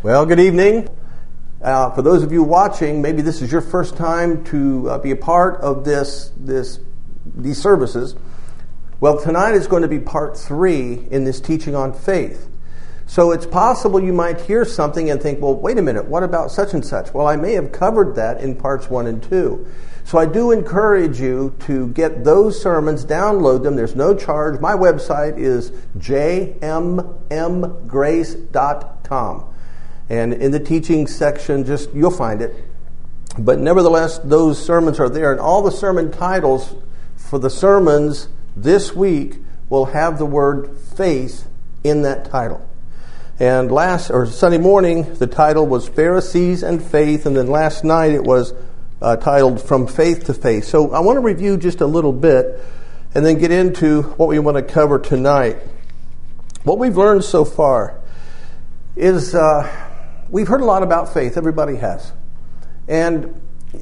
Well, good evening. For those of you watching, maybe this is your first time to be a part of these services. Well, tonight is going to be part 3 in this teaching on faith. So it's possible you might hear something and think, well, wait a minute, what about such and such? Well, I may have covered that in parts 1 and 2. So I do encourage you to get those sermons, download them. There's no charge. My website is jmmgrace.com. And in the teaching section, you'll find it. But nevertheless, those sermons are there. And all the sermon titles for the sermons this week will have the word faith in that title. And Sunday morning, the title was Pharisees and Faith. And then last night it was titled From Faith to Faith. So I want to review just a little bit and then get into what we want to cover tonight. What we've learned so far is we've heard a lot about faith. Everybody has. And,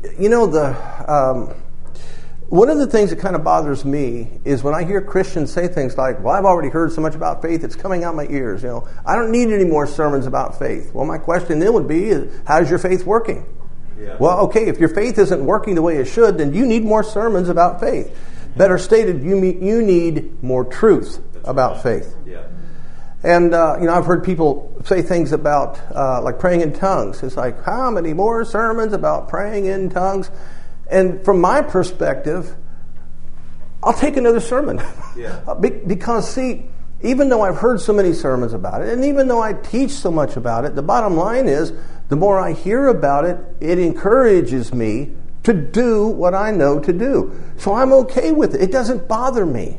one of the things that kind of bothers me is when I hear Christians say things like, well, I've already heard so much about faith, it's coming out my ears. I don't need any more sermons about faith. Well, my question then would be, how's your faith working? Yeah. Well, okay, if your faith isn't working the way it should, then you need more sermons about faith. Better stated, you need more truth about faith. Yeah. And, I've heard people say things about, like praying in tongues. It's like, how many more sermons about praying in tongues? And from my perspective, I'll take another sermon. Yeah. Because, see, even though I've heard so many sermons about it, and even though I teach so much about it, the bottom line is, the more I hear about it, it encourages me to do what I know to do. So I'm okay with it. It doesn't bother me.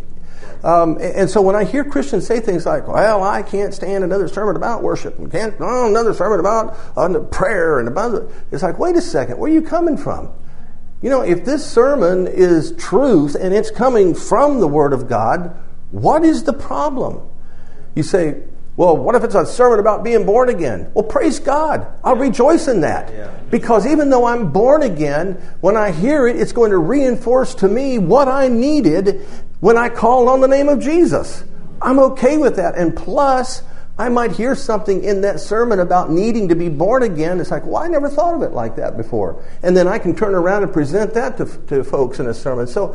And so when I hear Christians say things like, well, I can't stand another sermon about worship, and another sermon about prayer, and it's like, wait a second, where are you coming from? If this sermon is truth and it's coming from the Word of God, what is the problem? You say, well, what if it's a sermon about being born again? Well, praise God. I'll rejoice in that. Yeah. Because even though I'm born again, when I hear it, it's going to reinforce to me what I needed when I called on the name of Jesus. I'm okay with that. And plus, I might hear something in that sermon about needing to be born again. It's like, well, I never thought of it like that before. And then I can turn around and present that to folks in a sermon. So,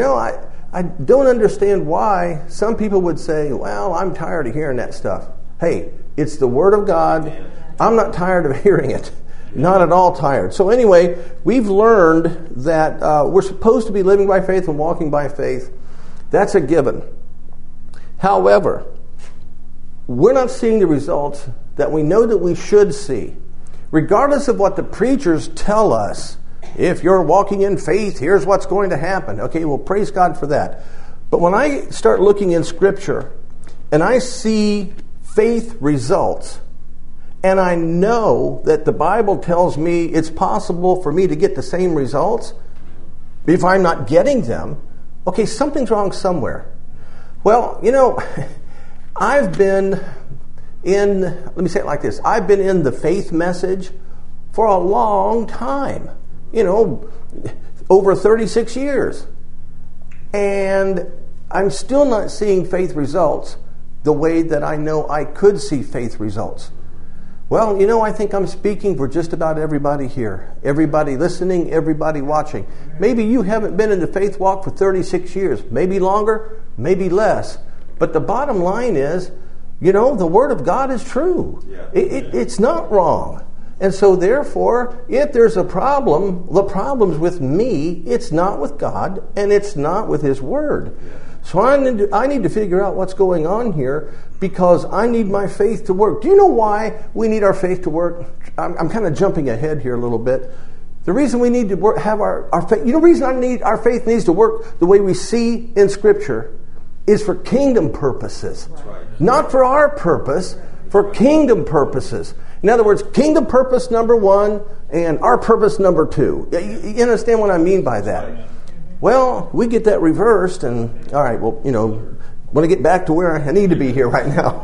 I don't understand why some people would say, well, I'm tired of hearing that stuff. Hey, it's the Word of God. I'm not tired of hearing it. Not at all tired. So anyway, we've learned that we're supposed to be living by faith and walking by faith. That's a given. However, we're not seeing the results that we know that we should see. Regardless of what the preachers tell us, if you're walking in faith, here's what's going to happen. Okay, well, praise God for that. But when I start looking in Scripture and I see faith results, and I know that the Bible tells me it's possible for me to get the same results, if I'm not getting them, okay, something's wrong somewhere. Well, I've been let me say it like this. I've been in the faith message for a long time. Over 36 years. And I'm still not seeing faith results the way that I know I could see faith results. Well, I think I'm speaking for just about everybody here. Everybody listening, everybody watching. Maybe you haven't been in the faith walk for 36 years. Maybe longer, maybe less. But the bottom line is, the Word of God is true. It's not wrong. And so therefore, if there's a problem, the problem's with me. It's not with God, and it's not with His Word. So I need to figure out what's going on here, because I need my faith to work. Do you know why we need our faith to work? I'm kind of jumping ahead here a little bit. The reason we need to have our faith, the reason our faith needs to work the way we see in Scripture is for kingdom purposes. Right. Not for our purpose, for kingdom purposes. In other words, kingdom purpose number 1 and our purpose number 2. You understand what I mean by that? Well, we get that reversed, and all right, well, want to get back to where I need to be here right now.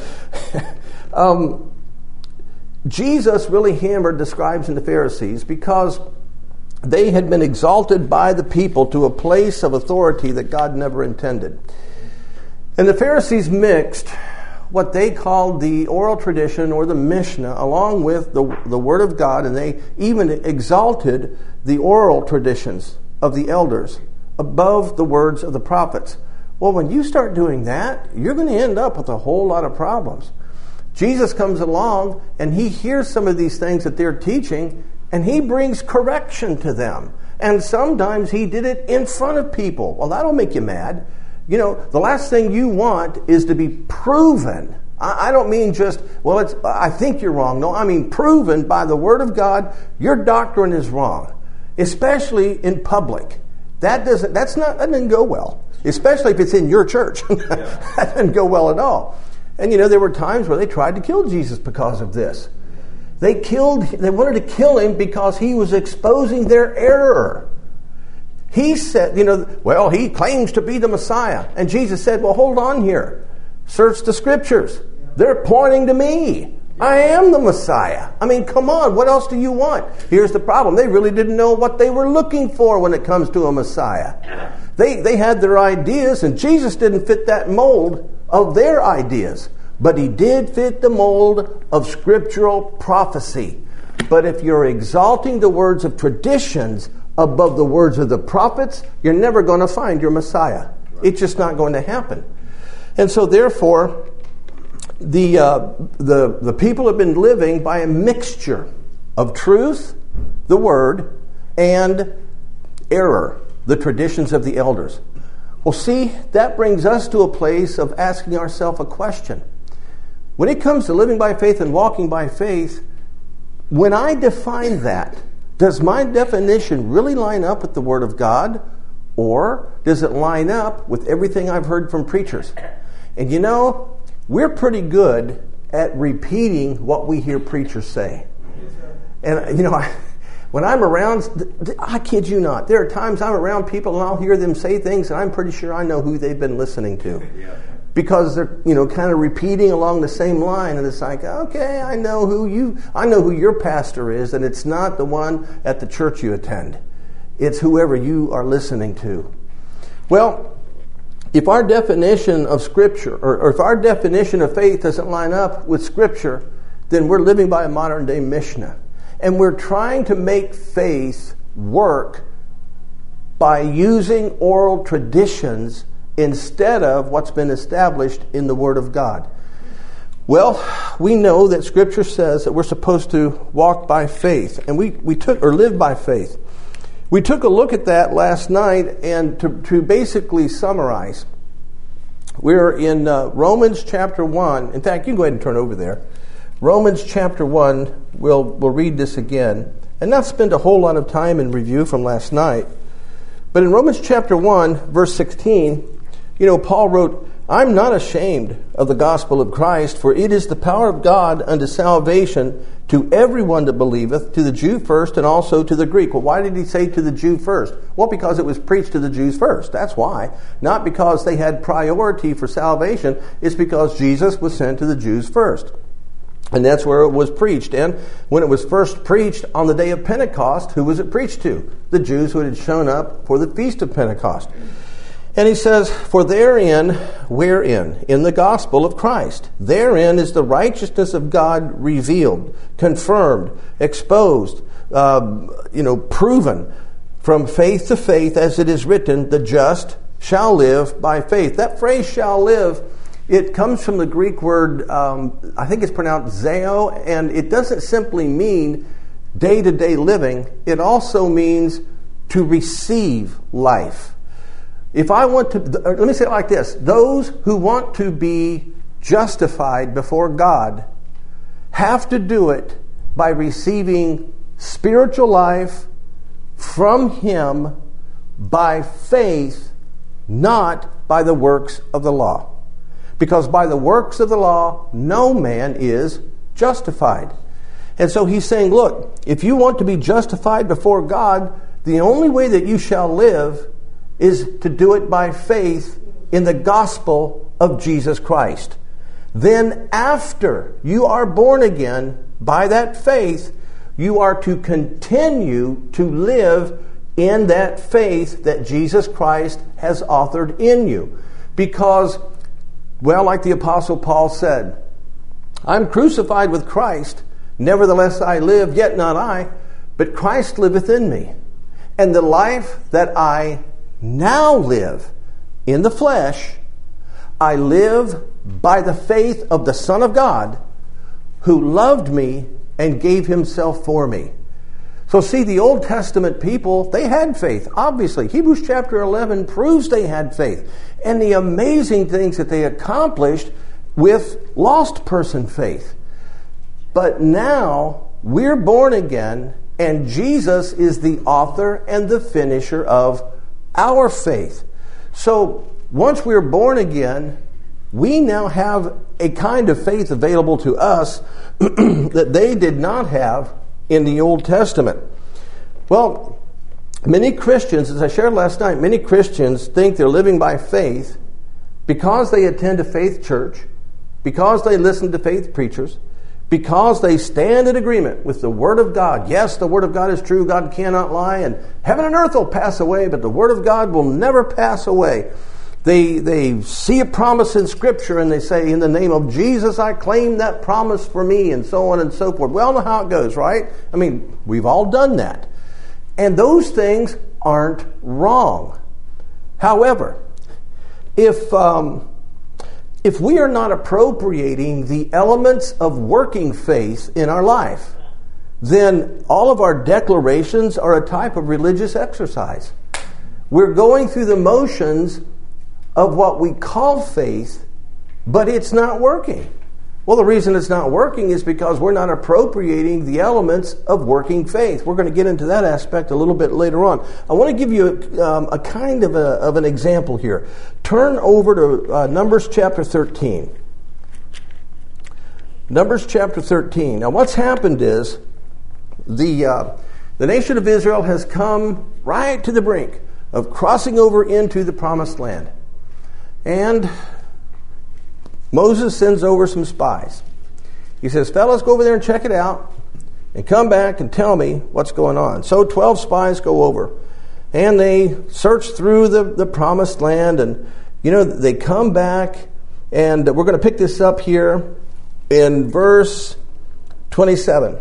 Jesus really hammered the scribes and the Pharisees because they had been exalted by the people to a place of authority that God never intended. And the Pharisees mixed what they called the oral tradition or the Mishnah along with the Word of God, and they even exalted the oral traditions of the elders above the words of the prophets. Well, when you start doing that, you're going to end up with a whole lot of problems. Jesus comes along and he hears some of these things that they're teaching, and he brings correction to them. And sometimes he did it in front of people. Well, that'll make you mad. You know, the last thing you want is to be proven. I don't mean just, I think you're wrong. No, I mean proven by the Word of God, your doctrine is wrong. Especially in public. That doesn't go well. Especially if it's in your church. That doesn't go well at all. And there were times where they tried to kill Jesus because of this. They wanted to kill him because he was exposing their error. He said, he claims to be the Messiah. And Jesus said, well, hold on here. Search the Scriptures. They're pointing to me. I am the Messiah. I mean, come on, what else do you want? Here's the problem. They really didn't know what they were looking for when it comes to a Messiah. They had their ideas, and Jesus didn't fit that mold of their ideas. But he did fit the mold of scriptural prophecy. But if you're exalting the words of traditions above the words of the prophets, you're never going to find your Messiah. It's just not going to happen. And so therefore, the people have been living by a mixture of truth, the word, and error, the traditions of the elders. Well, see, that brings us to a place of asking ourselves a question. When it comes to living by faith and walking by faith, when I define that, does my definition really line up with the Word of God? Or does it line up with everything I've heard from preachers? And we're pretty good at repeating what we hear preachers say. And, when I'm around, I kid you not, there are times I'm around people and I'll hear them say things and I'm pretty sure I know who they've been listening to. Because they're, kind of repeating along the same line, and it's like, okay, I know who your pastor is, and it's not the one at the church you attend. It's whoever you are listening to. Well, if our definition of Scripture, or if our definition of faith doesn't line up with Scripture, then we're living by a modern day Mishnah. And we're trying to make faith work by using oral traditions instead of what's been established in the Word of God. Well, we know that Scripture says that we're supposed to walk by faith, and we live by faith. We took a look at that last night, and to basically summarize, we're in Romans chapter 1. In fact, you can go ahead and turn over there. Romans chapter 1, we'll read this again, and not spend a whole lot of time in review from last night. But in Romans chapter 1, verse 16, Paul wrote, I'm not ashamed of the gospel of Christ, for it is the power of God unto salvation to everyone that believeth, to the Jew first and also to the Greek. Well, why did he say to the Jew first? Well, because it was preached to the Jews first. That's why. Not because they had priority for salvation. It's because Jesus was sent to the Jews first. And that's where it was preached. And when it was first preached on the day of Pentecost, who was it preached to? The Jews who had shown up for the Feast of Pentecost. And he says, for therein, wherein? In the gospel of Christ. Therein is the righteousness of God revealed, confirmed, exposed, proven from faith to faith, as it is written, the just shall live by faith. That phrase, shall live, it comes from the Greek word, I think it's pronounced zeo, and it doesn't simply mean day-to-day living. It also means to receive life. If I want to, let me say it like this. Those who want to be justified before God have to do it by receiving spiritual life from Him by faith, not by the works of the law. Because by the works of the law, no man is justified. And so he's saying, look, if you want to be justified before God, the only way that you shall live is to do it by faith in the gospel of Jesus Christ. Then after you are born again by that faith, you are to continue to live in that faith that Jesus Christ has authored in you. Because Well, like the Apostle Paul said, I'm crucified with Christ, nevertheless I live, yet not I, but Christ liveth in me. And the life that I now live in the flesh, I live by the faith of the Son of God, who loved me and gave himself for me. So see, the Old Testament people, they had faith, obviously. Hebrews chapter 11 proves they had faith. And the amazing things that they accomplished with lost person faith. But now, we're born again, and Jesus is the author and the finisher of our faith. So, once we're born again, we now have a kind of faith available to us that they did not have in the Old Testament. Well, many Christians, as I shared last night, many Christians think they're living by faith because they attend a faith church, because they listen to faith preachers, because they stand in agreement with the Word of God. Yes, the Word of God is true, God cannot lie, and heaven and earth will pass away, but the Word of God will never pass away. They see a promise in Scripture and they say, in the name of Jesus, I claim that promise for me, and so on and so forth. We all know how it goes, right? I mean, we've all done that. And those things aren't wrong. However, if we are not appropriating the elements of working faith in our life, then all of our declarations are a type of religious exercise. We're going through the motions of what we call faith, but it's not working. Well, the reason it's not working is because we're not appropriating the elements of working faith. We're going to get into that aspect a little bit later on. I want to give you a kind of an example here. Turn over to Numbers chapter 13. Numbers chapter 13. Now, what's happened is the nation of Israel has come right to the brink of crossing over into the promised land. And Moses sends over some spies. He says, fellas, go over there and check it out and come back and tell me what's going on. So 12 spies go over and they search through the promised land, and they come back, and we're going to pick this up here in verse 27.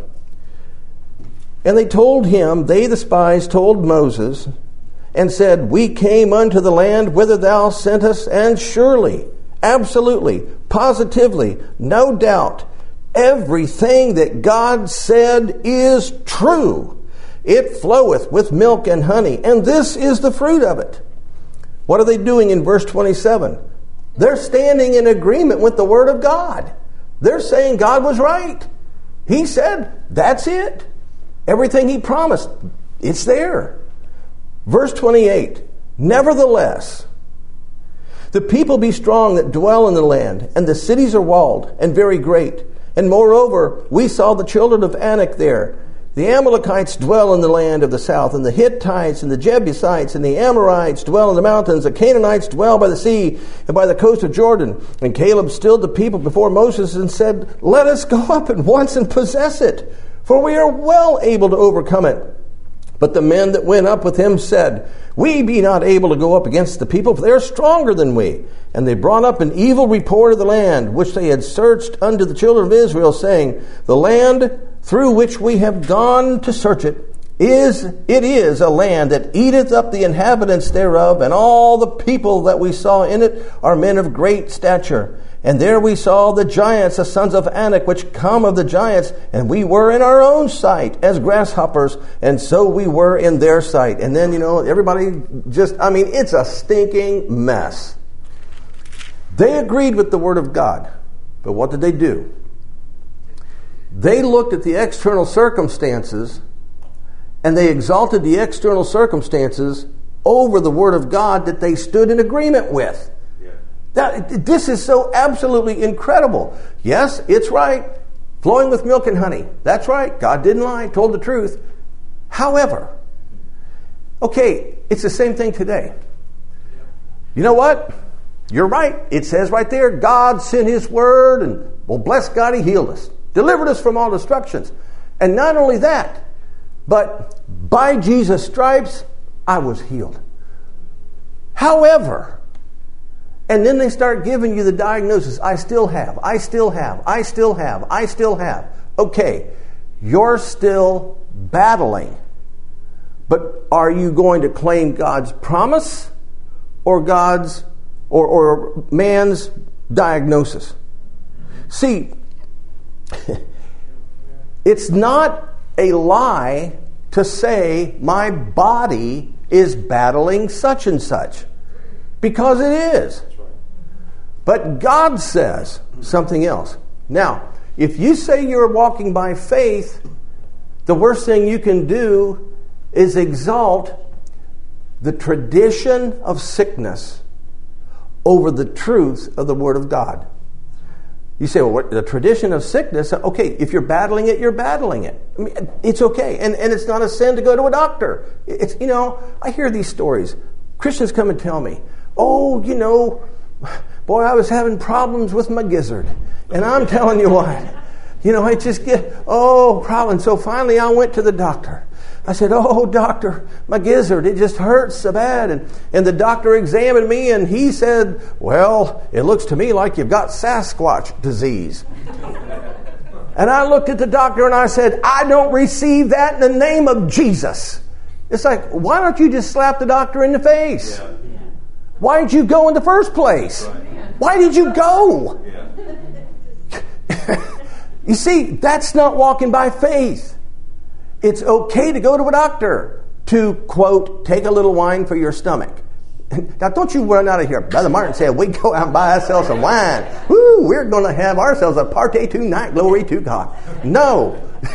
And they told him, the spies told Moses, and said, we came unto the land whither thou sent us, and surely, absolutely, positively, no doubt, everything that God said is true. It floweth with milk and honey, and this is the fruit of it. What are they doing in verse 27? They're standing in agreement with the Word of God. They're saying God was right. He said, that's it. Everything He promised, it's there. Verse 28, nevertheless, the people be strong that dwell in the land, and the cities are walled and very great. And moreover, we saw the children of Anak there. The Amalekites dwell in the land of the south, and the Hittites and the Jebusites and the Amorites dwell in the mountains. The Canaanites dwell by the sea and by the coast of Jordan. And Caleb stilled the people before Moses and said, let us go up at once and possess it, for we are well able to overcome it. But the men that went up with him said, we be not able to go up against the people, for they are stronger than we. And they brought up an evil report of the land, which they had searched unto the children of Israel, saying, the land through which we have gone to search it is a land that eateth up the inhabitants thereof, and all the people that we saw in it are men of great stature. And there we saw the giants, the sons of Anak, which come of the giants, and we were in our own sight as grasshoppers, and so we were in their sight. And then, everybody it's a stinking mess. They agreed with the Word of God, but what did they do? They looked at the external circumstances, and they exalted the external circumstances over the Word of God that they stood in agreement with. This is so absolutely incredible. Yes, it's right. Flowing with milk and honey. That's right. God didn't lie, told the truth. However, okay, it's the same thing today. You know what? You're right. It says right there, God sent His Word, and well, bless God, He healed us. Delivered us from all destructions. And not only that, but by Jesus' stripes, I was healed. However, And then they start giving you the diagnosis. I still have. I still have. I still have. I still have. Okay, you're still battling. But are you going to claim God's promise or God's or man's diagnosis? See, it's not a lie to say my body is battling such and such, because it is. But God says something else. Now, if you say you're walking by faith, the worst thing you can do is exalt the tradition of sickness over the truth of the Word of God. You say, well, what, the tradition of sickness? Okay, if you're battling it, you're battling it. I mean, it's okay. And it's not a sin to go to a doctor. It's, I hear these stories. Christians come and tell me, oh, boy, I was having problems with my gizzard. And I'm telling you what, I just get, problems. So finally I went to the doctor. I said, oh, doctor, my gizzard, it just hurts so bad. And the doctor examined me and he said, well, it looks to me like you've got Sasquatch disease. And I looked at the doctor and I said, I don't receive that in the name of Jesus. It's like, why don't you just slap the doctor in the face? Yeah. Why didn't you go in the first place? Right. Why did you go? Yeah. You see, that's not walking by faith. It's okay to go to a doctor to, quote, take a little wine for your stomach. Now, don't you run out of here. Brother Martin said, we go out and buy ourselves some wine. Woo, we're going to have ourselves a party tonight. Glory to God. No.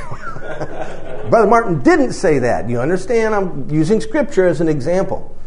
Brother Martin didn't say that. You understand? I'm using Scripture as an example.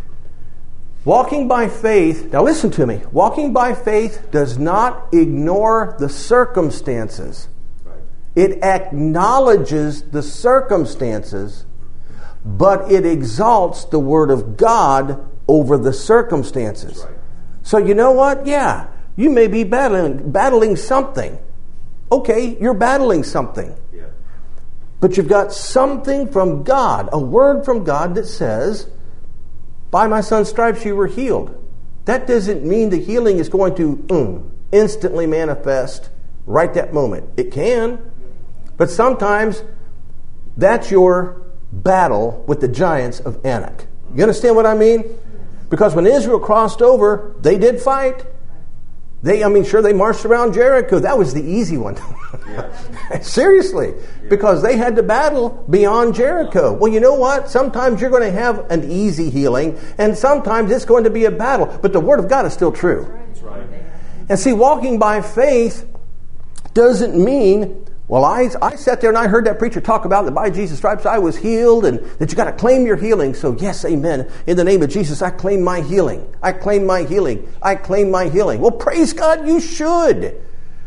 Walking by faith, now listen to me. Walking by faith does not ignore the circumstances. It acknowledges the circumstances, but it exalts the Word of God over the circumstances. Right. So you know what? Yeah, you may be battling something. Okay, you're battling something. Yeah. But you've got something from God, a word from God that says, by my son's stripes you were healed. That doesn't mean the healing is going to instantly manifest right that moment. It can. But sometimes that's your battle with the giants of Anak. You understand what I mean? Because when Israel crossed over, they did fight. They marched around Jericho. That was the easy one. Yeah. Seriously. Yeah. Because they had to battle beyond Jericho. Well, you know what? Sometimes you're going to have an easy healing, and sometimes it's going to be a battle. But the Word of God is still true. That's right. And see, walking by faith doesn't mean, well, I sat there and I heard that preacher talk about that by Jesus' stripes I was healed and that you got to claim your healing. So yes, amen. In the name of Jesus, I claim my healing. I claim my healing. I claim my healing. Well, praise God, you should.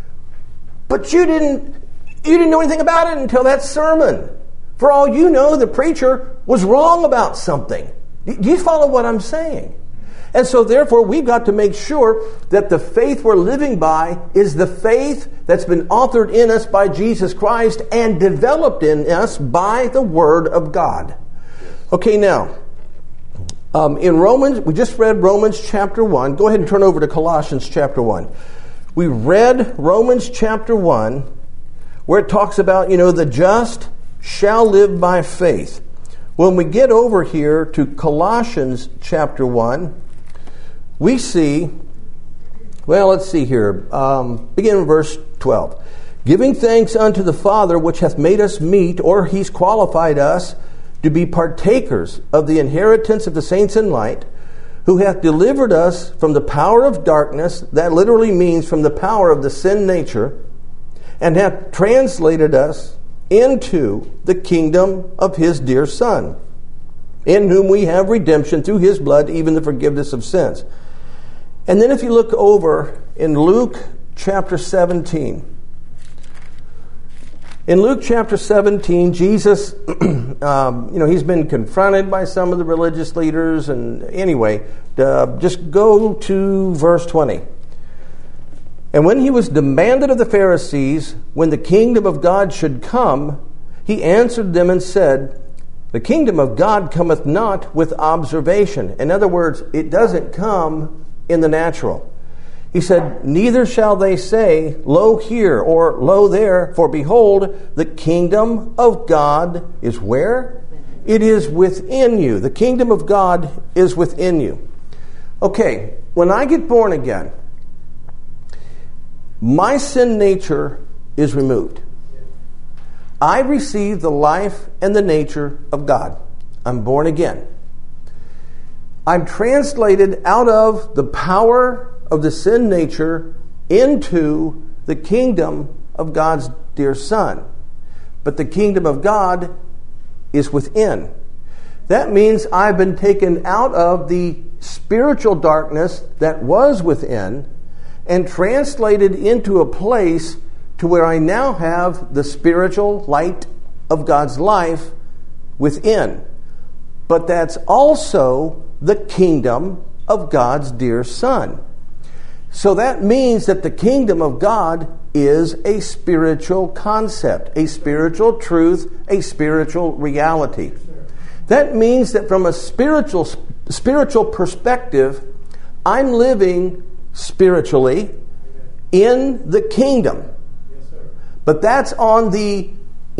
But you didn't know anything about it until that sermon. For all you know, the preacher was wrong about something. Do you follow what I'm saying? And so therefore, we've got to make sure that the faith we're living by is the faith that's been authored in us by Jesus Christ and developed in us by the Word of God. Okay, now, in Romans, we just read Romans chapter 1. Go ahead and turn over to Colossians chapter 1. We read Romans chapter 1, where it talks about, the just shall live by faith. When we get over here to Colossians chapter 1, we see, let's see here. Begin in verse 12. Giving thanks unto the Father, which hath made us meet, or He's qualified us, to be partakers of the inheritance of the saints in light, who hath delivered us from the power of darkness, that literally means from the power of the sin nature, and hath translated us into the kingdom of His dear Son, in whom we have redemption through His blood, even the forgiveness of sins. And then if you look over in Luke chapter 17. In Luke chapter 17, Jesus, he's been confronted by some of the religious leaders. And anyway, just go to verse 20. And when he was demanded of the Pharisees when the kingdom of God should come, he answered them and said, the kingdom of God cometh not with observation. In other words, it doesn't come in the natural. He said, neither shall they say, lo here, or lo there, for behold, the kingdom of God is where? It is within you. The kingdom of God is within you. Okay, when I get born again, my sin nature is removed. I receive the life and the nature of God. I'm born again. I'm translated out of the power of the sin nature into the kingdom of God's dear Son. But the kingdom of God is within. That means I've been taken out of the spiritual darkness that was within and translated into a place to where I now have the spiritual light of God's life within. But that's also the kingdom of God's dear Son. So that means that the kingdom of God is a spiritual concept, a spiritual truth, a spiritual reality. That means that from a spiritual perspective, I'm living spiritually in the kingdom. But that's on the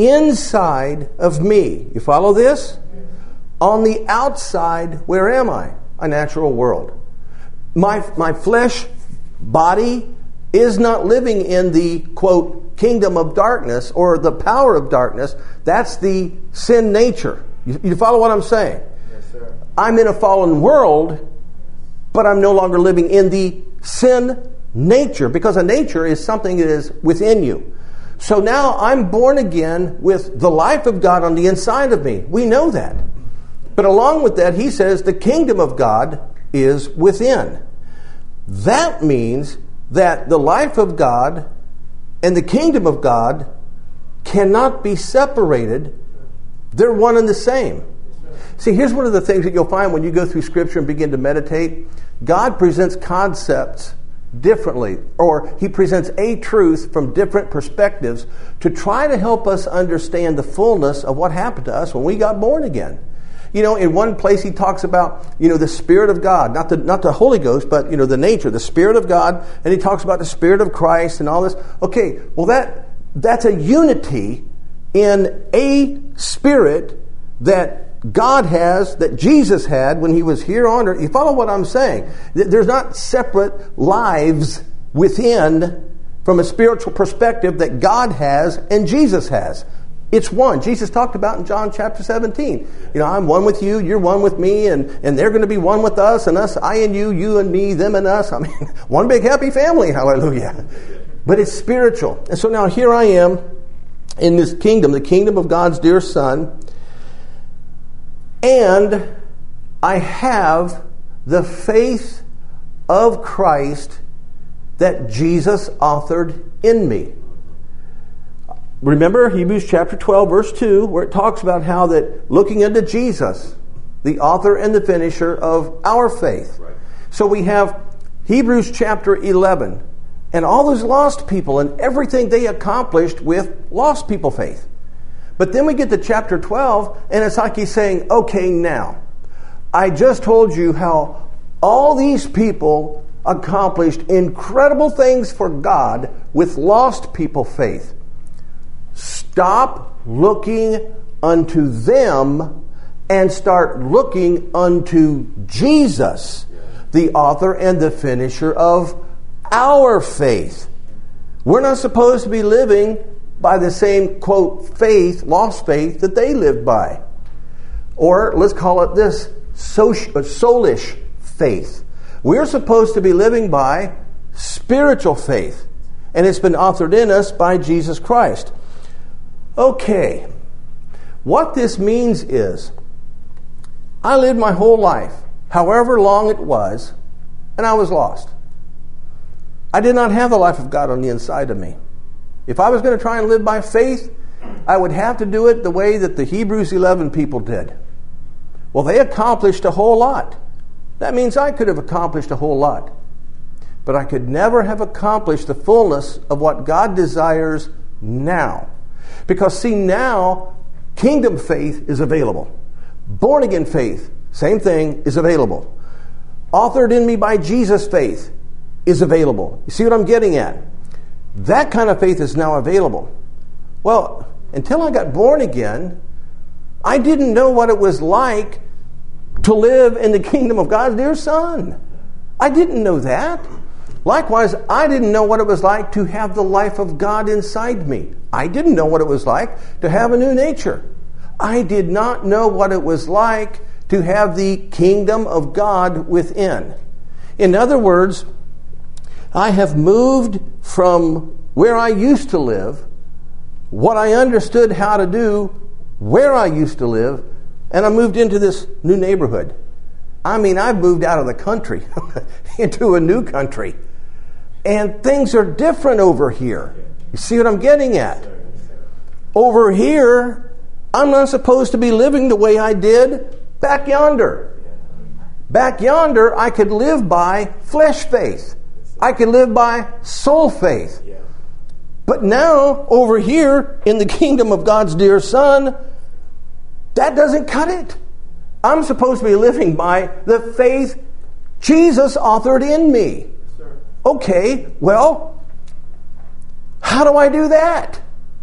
inside of me. You follow this? On the outside, where am I? A natural world. My flesh body is not living in the, quote, kingdom of darkness or the power of darkness. That's the sin nature. You follow what I'm saying? Yes, sir. I'm in a fallen world, but I'm no longer living in the sin nature, because a nature is something that is within you. So now I'm born again with the life of God on the inside of me. We know that. But along with that, he says the kingdom of God is within. That means that the life of God and the kingdom of God cannot be separated. They're one and the same. See, here's one of the things that you'll find when you go through Scripture and begin to meditate. God presents concepts differently, or he presents a truth from different perspectives to try to help us understand the fullness of what happened to us when we got born again. You know, in one place he talks about, the Spirit of God, not the Holy Ghost, but, the nature, the Spirit of God, and he talks about the Spirit of Christ and all this. Okay, well that's a unity in a spirit that God has, that Jesus had when he was here on earth. You follow what I'm saying? There's not separate lives within, from a spiritual perspective, that God has and Jesus has. It's one. Jesus talked about in John chapter 17. I'm one with you, you're one with me, and they're going to be one with us, and us, I and you and me, them and us. I mean, one big happy family, hallelujah. But it's spiritual. And so now here I am in this kingdom, the kingdom of God's dear Son, and I have the faith of Christ that Jesus authored in me. Remember Hebrews chapter 12, verse 2, where it talks about how that looking unto Jesus, the author and the finisher of our faith. Right. So we have Hebrews chapter 11, and all those lost people and everything they accomplished with lost people faith. But then we get to chapter 12, and it's like he's saying, okay, now, I just told you how all these people accomplished incredible things for God with lost people faith. Stop looking unto them and start looking unto Jesus, the author and the finisher of our faith. We're not supposed to be living by the same, quote, faith, lost faith, that they lived by. Or let's call it this, soulish faith. We're supposed to be living by spiritual faith. And it's been authored in us by Jesus Christ. Okay, what this means is, I lived my whole life, however long it was, and I was lost. I did not have the life of God on the inside of me. If I was going to try and live by faith, I would have to do it the way that the Hebrews 11 people did. Well, they accomplished a whole lot. That means I could have accomplished a whole lot. But I could never have accomplished the fullness of what God desires now. Because see, now, kingdom faith is available. Born again faith, same thing, is available. authored in me by Jesus faith is available. You see what I'm getting at? That kind of faith is now available. Well, until I got born again, I didn't know what it was like to live in the kingdom of God's dear Son. I didn't know that. Likewise, I didn't know what it was like to have the life of God inside me. I didn't know what it was like to have a new nature. I did not know what it was like to have the kingdom of God within. In other words, I have moved from where I used to live, what I understood how to do, where I used to live, and I moved into this new neighborhood. I mean, I've moved out of the country into a new country. And things are different over here. You see what I'm getting at? Over here, I'm not supposed to be living the way I did back yonder. Back yonder, I could live by flesh faith. I could live by soul faith. But now, over here, in the kingdom of God's dear Son, that doesn't cut it. I'm supposed to be living by the faith Jesus authored in me. Okay, well, how do I do that?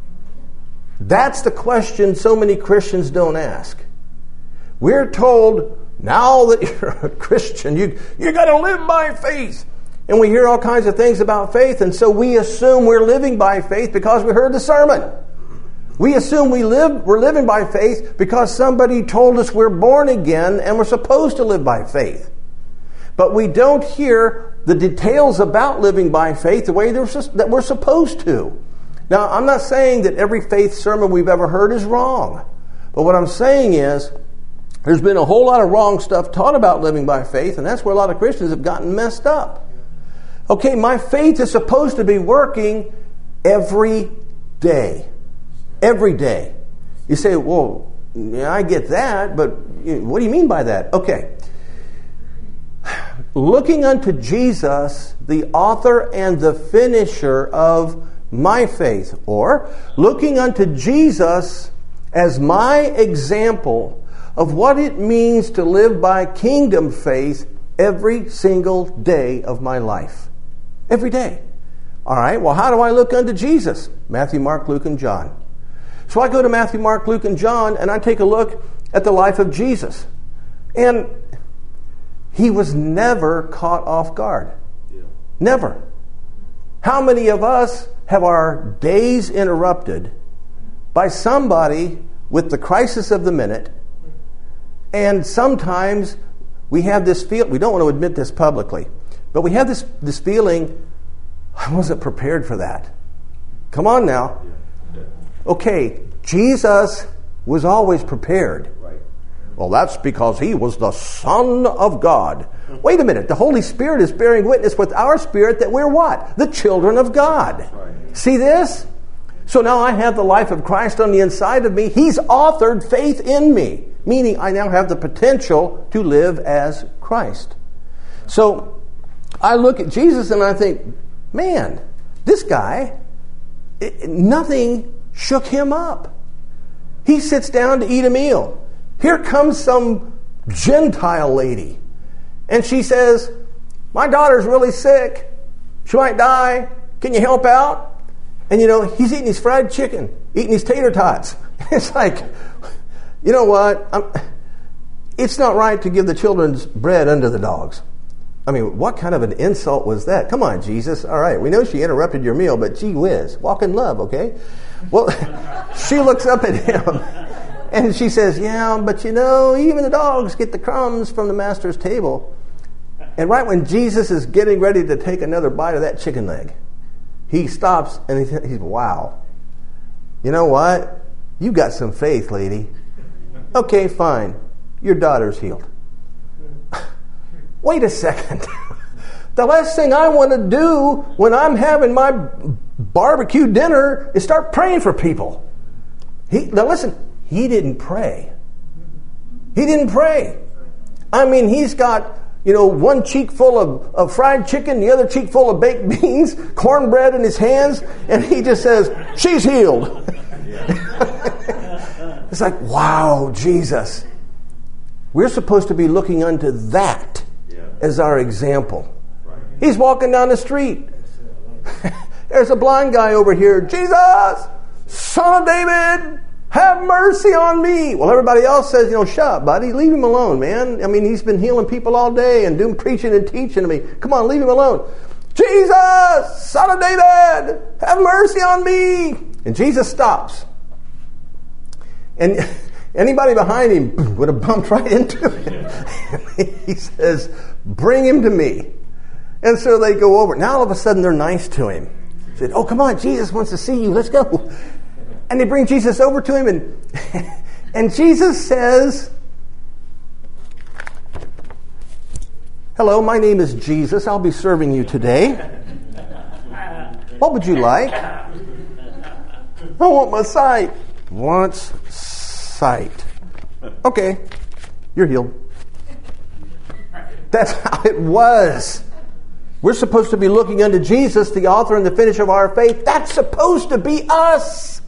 That's the question so many Christians don't ask. We're told, now that you're a Christian, you got to live by faith. And we hear all kinds of things about faith, and so we assume we're living by faith because we heard the sermon. We assume we're living by faith because somebody told us we're born again and we're supposed to live by faith. But we don't hear the details about living by faith the way that we're supposed to. Now, I'm not saying that every faith sermon we've ever heard is wrong. But what I'm saying is, there's been a whole lot of wrong stuff taught about living by faith, and that's where a lot of Christians have gotten messed up. Okay, my faith is supposed to be working every day. Every day. You say, well, yeah, I get that, but what do you mean by that? Okay. Looking unto Jesus, the author and the finisher of my faith, or looking unto Jesus as my example of what it means to live by kingdom faith every single day of my life. Every day. All right, well, how do I look unto Jesus? Matthew, Mark, Luke, and John. So I go to Matthew, Mark, Luke, and John, and I take a look at the life of Jesus. And he was never caught off guard. Yeah. Never. How many of us have our days interrupted by somebody with the crisis of the minute? And sometimes we have this feel, we don't want to admit this publicly, but we have this feeling, I wasn't prepared for that. Come on now. Okay, Jesus was always prepared. Right. Well, that's because he was the Son of God. Wait a minute, the Holy Spirit is bearing witness with our spirit that we're what? The children of God. Right. See this? So now I have the life of Christ on the inside of me. He's authored faith in me, meaning I now have the potential to live as Christ. So I look at Jesus and I think, man, this guy, nothing shook him up. He sits down to eat a meal. Here comes some Gentile lady. And she says, my daughter's really sick. She might die. Can you help out? And he's eating his fried chicken, eating his tater tots. It's like, you know what? It's not right to give the children's bread unto the dogs. I mean, what kind of an insult was that? Come on, Jesus. All right, we know she interrupted your meal, but gee whiz, walk in love, okay? Well, she looks up at him and she says, yeah, but even the dogs get the crumbs from the master's table. And right when Jesus is getting ready to take another bite of that chicken leg, he stops and he's wow. You know what? You got some faith, lady. Okay, fine. Your daughter's healed. Wait a second. The last thing I want to do when I'm having my barbecue dinner is start praying for people. Now listen, he didn't pray. He didn't pray. I mean, he's got, one cheek full of fried chicken, the other cheek full of baked beans, cornbread in his hands, and he just says, she's healed. It's like, wow, Jesus. We're supposed to be looking unto that. as our example. He's walking down the street. There's a blind guy over here. Jesus, Son of David, have mercy on me. Well, everybody else says, shut up, buddy. Leave him alone, man. I mean, he's been healing people all day and doing preaching and teaching to me. Come on, leave him alone. Jesus, Son of David, have mercy on me. And Jesus stops. And anybody behind him would have bumped right into him. He says, bring him to me. And so they go over. Now all of a sudden they're nice to him. He said, oh, come on, Jesus wants to see you. Let's go. And they bring Jesus over to him. And Jesus says, hello, my name is Jesus. I'll be serving you today. What would you like? I want my sight. Wants sight. Okay, you're healed. That's how it was. We're supposed to be looking unto Jesus, the author and the finisher of our faith. That's supposed to be us.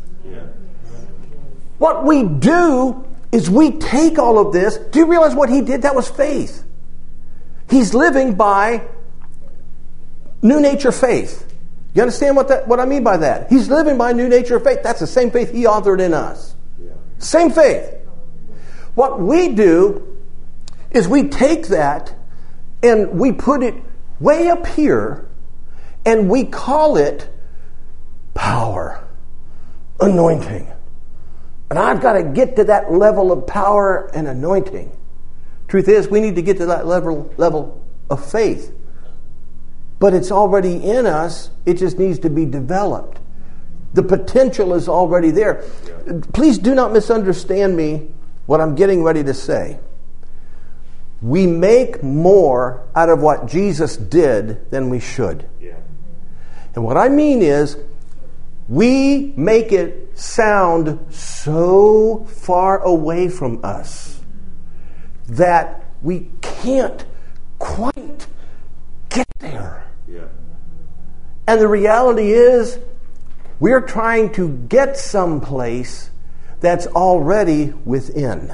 What we do is we take all of this. Do you realize what he did? That was faith. He's living by new nature faith. You understand what I mean by that? He's living by new nature faith. That's the same faith he authored in us. Same faith. What we do is we take that and we put it way up here and we call it power, anointing. And I've got to get to that level of power and anointing. Truth is, we need to get to that level of faith. But it's already in us. It just needs to be developed. The potential is already there. Please do not misunderstand me, what I'm getting ready to say. We make more out of what Jesus did than we should. And what I mean is, we make it sound so far away from us that we can't quite get there. And the reality is, we're trying to get someplace that's already within.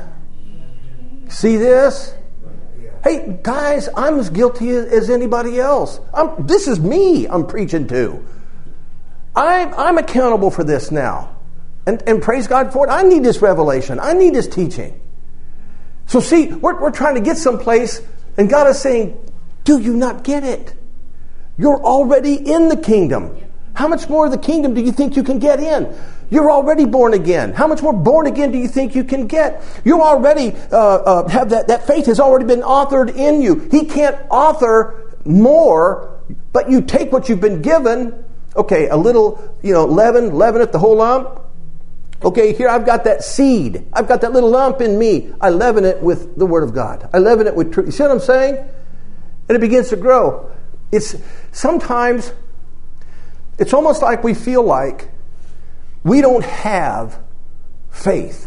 See this? Hey, guys, I'm as guilty as anybody else. This is me I'm preaching to. I'm accountable for this now. And praise God for it. I need this revelation. I need this teaching. So see, we're trying to get someplace, and God is saying, do you not get it? You're already in the kingdom. How much more of the kingdom do you think you can get in? You're already born again. How much more born again do you think you can get? You already have that faith has already been authored in you. He can't author more, but you take what you've been given. Okay, a little, leaven it the whole lump. Okay, here I've got that seed. I've got that little lump in me. I leaven it with the Word of God. I leaven it with truth. You see what I'm saying? And it begins to grow. Sometimes it's almost like we feel like we don't have faith.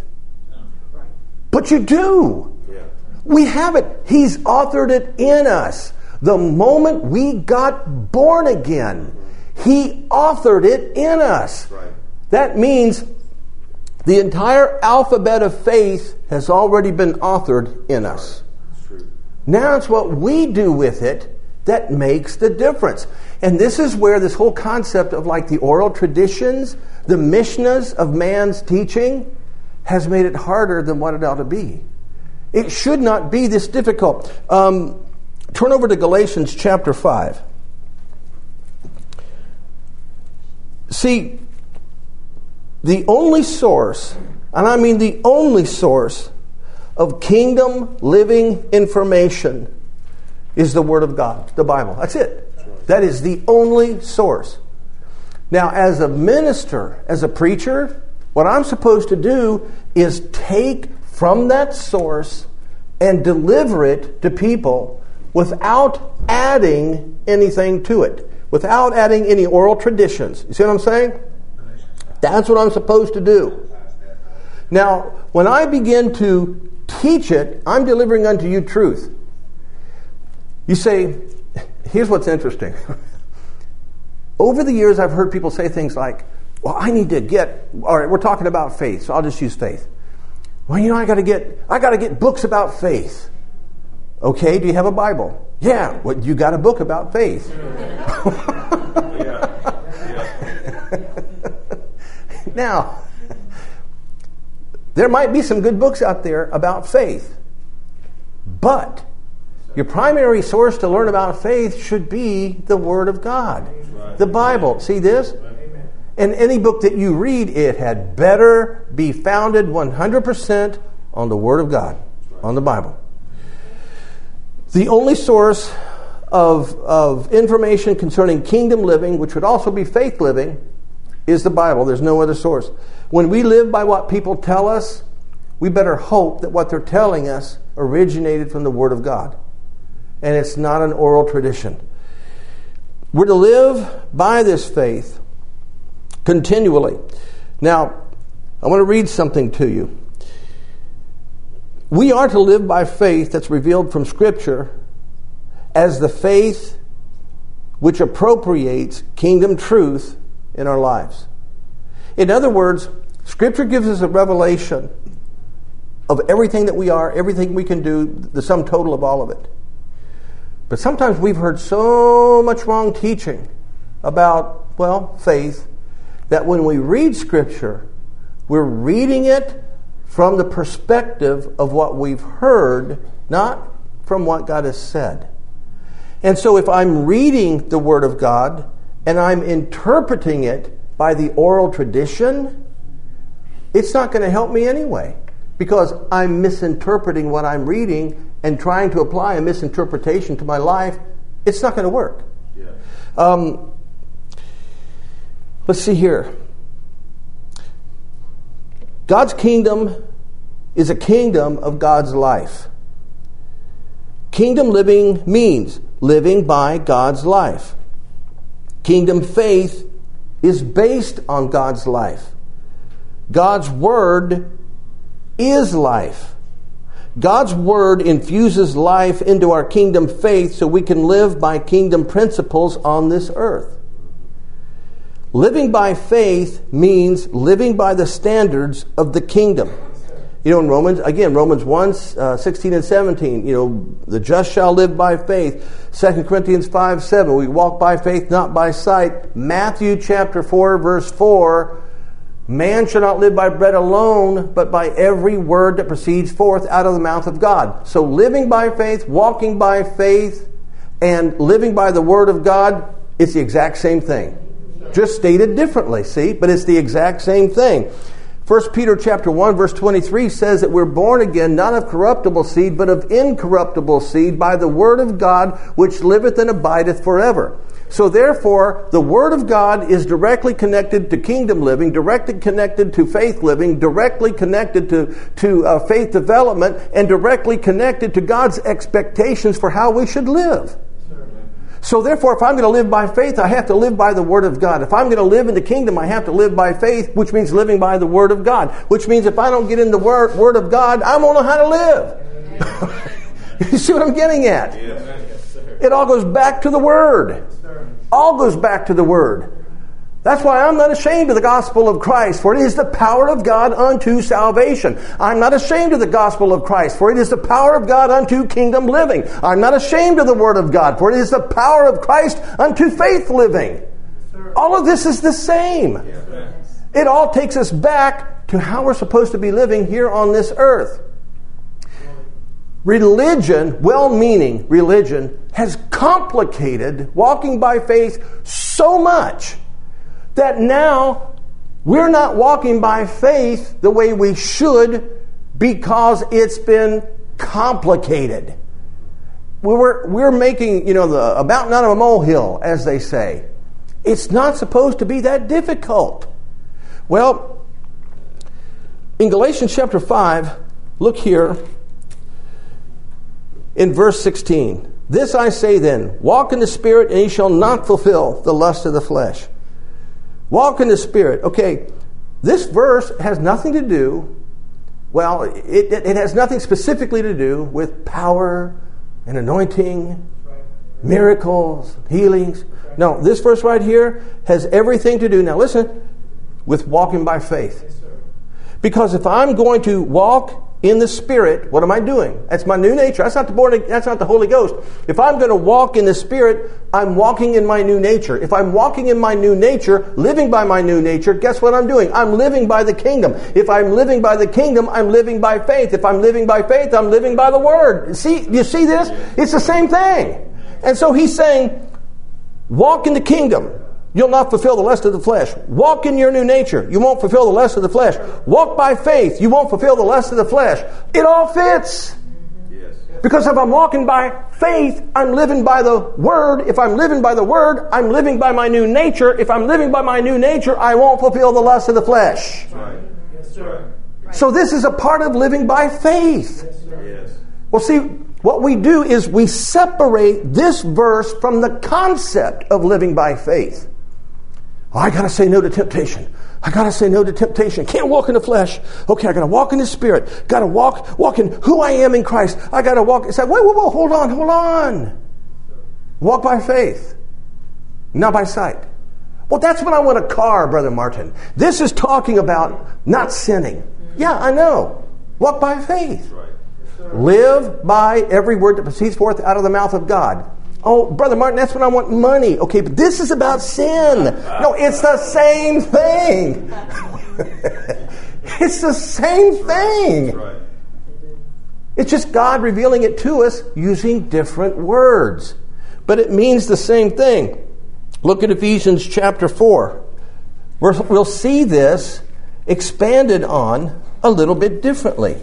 But you do. We have it. He's authored it in us. The moment we got born again, He authored it in us. That means the entire alphabet of faith has already been authored in us. Now it's what we do with it that makes the difference. And this is where this whole concept of like the oral traditions, the Mishnahs of man's teaching, has made it harder than what it ought to be. It should not be this difficult. Turn over to Galatians chapter 5. See, the only source, and I mean the only source, of kingdom living information is the Word of God, the Bible. That's it. That is the only source. Now, as a minister, as a preacher, what I'm supposed to do is take from that source and deliver it to people without adding anything to it, without adding any oral traditions. You see what I'm saying? That's what I'm supposed to do. Now, when I begin to teach it, I'm delivering unto you truth. You say, here's what's interesting. Over the years, I've heard people say things like, well, I need to get, all right, we're talking about faith, so I'll just use faith. Well, I got to get books about faith. Okay, do you have a Bible? Yeah. Well, you got a book about faith. Now, there might be some good books out there about faith, but your primary source to learn about faith should be the Word of God, the Bible. See this? And any book that you read, it had better be founded 100% on the Word of God, on the Bible. The only source of information concerning kingdom living, which would also be faith living, is the Bible. There's no other source. When we live by what people tell us, we better hope that what they're telling us originated from the Word of God. And it's not an oral tradition. We're to live by this faith continually. Now, I want to read something to you. We are to live by faith that's revealed from Scripture as the faith which appropriates kingdom truth in our lives. In other words, Scripture gives us a revelation of everything that we are, everything we can do, the sum total of all of it. But sometimes we've heard so much wrong teaching about, faith, that when we read Scripture, we're reading it from the perspective of what we've heard, not from what God has said. And so if I'm reading the Word of God and I'm interpreting it by the oral tradition, it's not going to help me anyway, because I'm misinterpreting what I'm reading and trying to apply a misinterpretation to my life. It's not going to work. Yeah. Let's see here. God's kingdom is a kingdom of God's life. Kingdom living means living by God's life. Kingdom faith is based on God's life. God's Word is life. God's Word infuses life into our kingdom faith so we can live by kingdom principles on this earth. Living by faith means living by the standards of the kingdom. In Romans 1, 16 and 17, the just shall live by faith. 2 Corinthians 5, 7, we walk by faith, not by sight. Matthew chapter 4, verse 4, man shall not live by bread alone, but by every word that proceeds forth out of the mouth of God. So living by faith, walking by faith, and living by the Word of God, it's the exact same thing. Just stated differently, see? But it's the exact same thing. 1 Peter chapter 1, verse 23 says that we're born again, not of corruptible seed, but of incorruptible seed, by the Word of God, which liveth and abideth forever. So therefore, the Word of God is directly connected to kingdom living, directly connected to faith living, directly connected to faith development, and directly connected to God's expectations for how we should live. So therefore, if I'm going to live by faith, I have to live by the Word of God. If I'm going to live in the kingdom, I have to live by faith, which means living by the Word of God. Which means if I don't get in the Word of God, I won't know how to live. You see what I'm getting at? It all goes back to the Word. All goes back to the Word. That's why I'm not ashamed of the gospel of Christ, for it is the power of God unto salvation. I'm not ashamed of the gospel of Christ, for it is the power of God unto kingdom living. I'm not ashamed of the Word of God, for it is the power of Christ unto faith living. All of this is the same. It all takes us back to how we're supposed to be living here on this earth. Religion, well-meaning religion, has complicated walking by faith so much that now we're not walking by faith the way we should because it's been complicated. We're making, the mountain out of a molehill, as they say. It's not supposed to be that difficult. Well, in Galatians chapter 5, look here in verse 16. This I say then, walk in the Spirit, and ye shall not fulfill the lust of the flesh. Walk in the Spirit. Okay, this verse has nothing to do, it has nothing specifically to do with power and anointing, miracles, healings. No, this verse right here has everything to do, now listen, with walking by faith. Because if I'm going to walk in the Spirit, what am I doing? That's my new nature. That's not the Holy Ghost. If I'm going to walk in the Spirit, I'm walking in my new nature. If I'm walking in my new nature, living by my new nature, guess what I'm doing? I'm living by the kingdom. If I'm living by the kingdom, I'm living by faith. If I'm living by faith, I'm living by the Word. You see this? It's the same thing. And so he's saying, walk in the kingdom. You'll not fulfill the lust of the flesh. Walk in your new nature. You won't fulfill the lust of the flesh. Walk by faith. You won't fulfill the lust of the flesh. It all fits. Yes. Because if I'm walking by faith, I'm living by the Word. If I'm living by the Word, I'm living by my new nature. If I'm living by my new nature, I won't fulfill the lust of the flesh. That's right. Yes, sir. So this is a part of living by faith. Yes. Well, see, what we do is we separate this verse from the concept of living by faith. Oh, I got to say no to temptation. I got to say no to temptation. Can't walk in the flesh. Okay, I got to walk in the Spirit. Got to walk in who I am in Christ. I got to walk. It's like, wait, hold on. Walk by faith, not by sight. Well, that's when I want a car, Brother Martin. This is talking about not sinning. Yeah, I know. Walk by faith. Live by every word that proceeds forth out of the mouth of God. Oh, Brother Martin, that's when I want money. Okay, but this is about sin. No, it's the same thing. It's the same thing. It's just God revealing it to us using different words. But it means the same thing. Look at Ephesians chapter 4. We'll see this expanded on a little bit differently.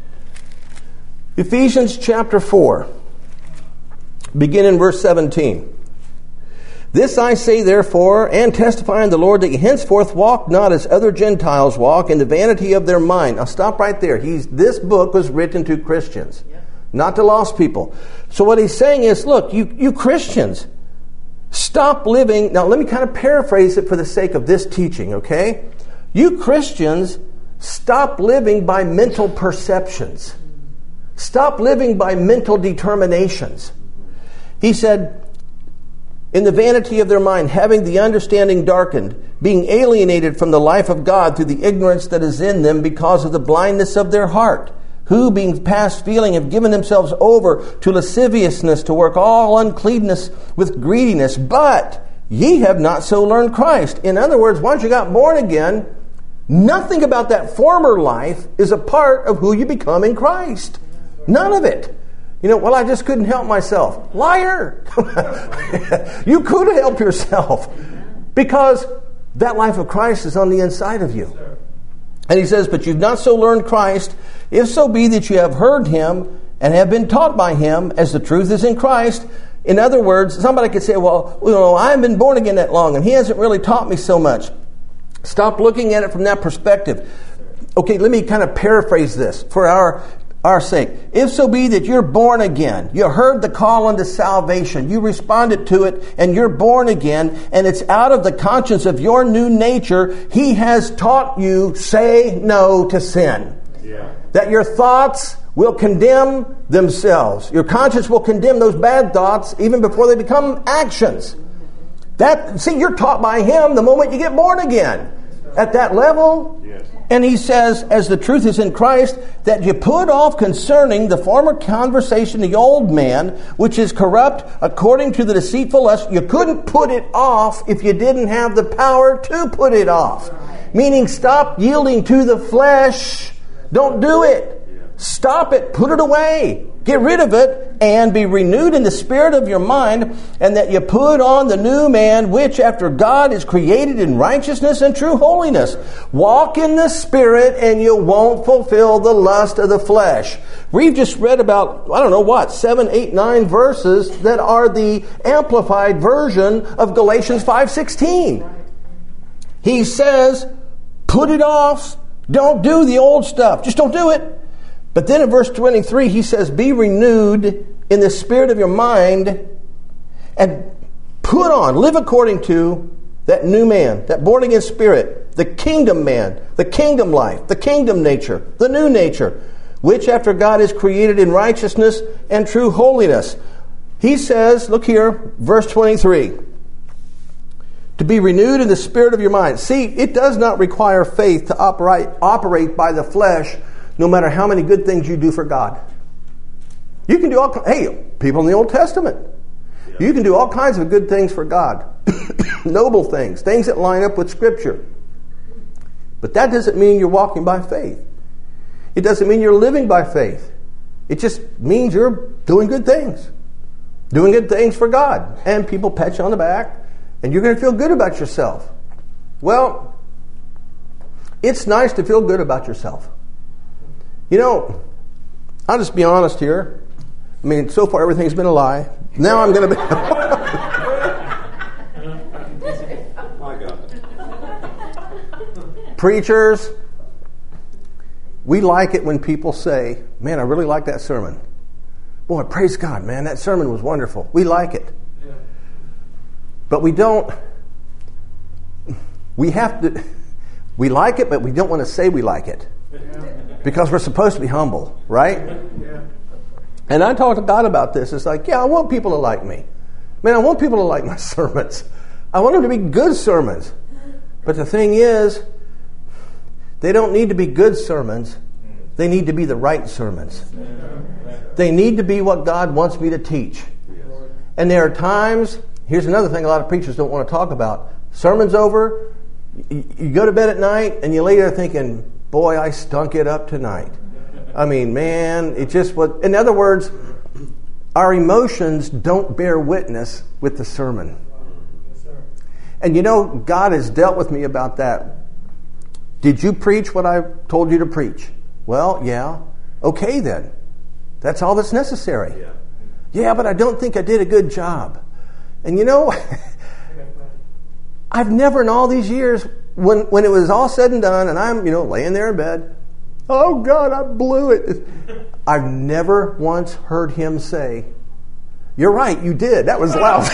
Ephesians chapter 4. Begin in verse 17. This I say therefore, and testify in the Lord, that ye henceforth walk not as other Gentiles walk, in the vanity of their mind. Now stop right there. This book was written to Christians, not to lost people. So what he's saying is, look, you Christians, stop living. Now let me kind of paraphrase it for the sake of this teaching, okay? You Christians, stop living by mental perceptions. Stop living by mental determinations. He said, in the vanity of their mind, having the understanding darkened, being alienated from the life of God through the ignorance that is in them because of the blindness of their heart, who, being past feeling, have given themselves over to lasciviousness, to work all uncleanness with greediness. But ye have not so learned Christ. In other words, once you got born again, nothing about that former life is a part of who you become in Christ. None of it. Well, I just couldn't help myself. Liar! You could have helped yourself. Because that life of Christ is on the inside of you. And he says, but you've not so learned Christ, if so be that you have heard him and have been taught by him, as the truth is in Christ. In other words, somebody could say, well, I haven't been born again that long, and he hasn't really taught me so much. Stop looking at it from that perspective. Okay, let me kind of paraphrase this for our sake. If so be that you're born again, you heard the call unto salvation, you responded to it, and you're born again, and it's out of the conscience of your new nature, he has taught you, say no to sin. Yeah. That your thoughts will condemn themselves. Your conscience will condemn those bad thoughts even before they become actions. You're taught by him the moment you get born again. At that level. Yes. And he says, as the truth is in Christ, that you put off concerning the former conversation, the old man, which is corrupt according to the deceitful lust. You couldn't put it off if you didn't have the power to put it off. Meaning, stop yielding to the flesh. Don't do it. Stop it. Put it away. Get rid of it and be renewed in the spirit of your mind, and that you put on the new man, which after God is created in righteousness and true holiness. Walk in the Spirit and you won't fulfill the lust of the flesh. We've just read about, 7, 8, 9 verses that are the amplified version of Galatians 5:16. He says, put it off. Don't do the old stuff. Just don't do it. But then in verse 23, he says, be renewed in the spirit of your mind and put on, live according to that new man, that born again spirit, the kingdom man, the kingdom life, the kingdom nature, the new nature, which after God is created in righteousness and true holiness. He says, look here, verse 23, to be renewed in the spirit of your mind. See, it does not require faith to operate by the flesh no matter how many good things you do for God. You can do people in the Old Testament. You can do all kinds of good things for God. Noble things that line up with Scripture. But that doesn't mean you're walking by faith. It doesn't mean you're living by faith. It just means you're doing good things. Doing good things for God. And people pat you on the back, and you're going to feel good about yourself. Well, it's nice to feel good about yourself. You know, I'll just be honest here. I mean, so far everything's been a lie. Now I'm going to be... My God. Preachers, we like it when people say, man, I really like that sermon. Boy, praise God, man, that sermon was wonderful. We like it. Yeah. But we don't... We like it, but we don't want to say we like it. Because we're supposed to be humble, right? Yeah. And I talked to God about this. It's like, I want people to like me. Man, I want people to like my sermons. I want them to be good sermons. But the thing is, they don't need to be good sermons. They need to be the right sermons. They need to be what God wants me to teach. And there are times, here's another thing a lot of preachers don't want to talk about. Sermon's over, you go to bed at night, and you lay there thinking, boy, I stunk it up tonight. I mean, man, it just was... In other words, our emotions don't bear witness with the sermon. And you know, God has dealt with me about that. Did you preach what I told you to preach? Well, yeah. Okay, then. That's all that's necessary. Yeah, but I don't think I did a good job. And you know, I've never in all these years, when it was all said and done, and I'm, laying there in bed, oh God, I blew it. I've never once heard him say, you're right, you did. That was loud.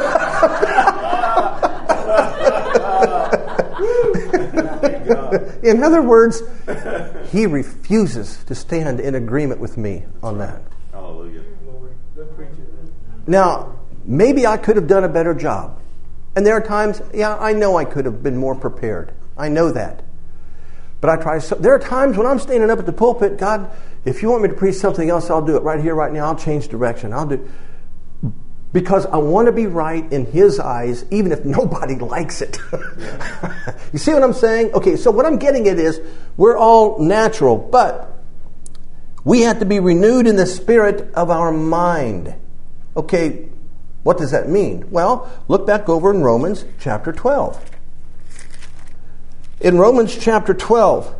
In other words, he refuses to stand in agreement with me on that. Hallelujah. Now, maybe I could have done a better job. And there are times, I know I could have been more prepared. I know that. But I try. There are times when I'm standing up at the pulpit, God, if you want me to preach something else, I'll do it right here, right now. I'll change direction. I'll do... Because I want to be right in His eyes, even if nobody likes it. You see what I'm saying? Okay, so what I'm getting at is, we're all natural, but we have to be renewed in the spirit of our mind. Okay, what does that mean? Well, look back over in Romans chapter 12. In Romans chapter 12,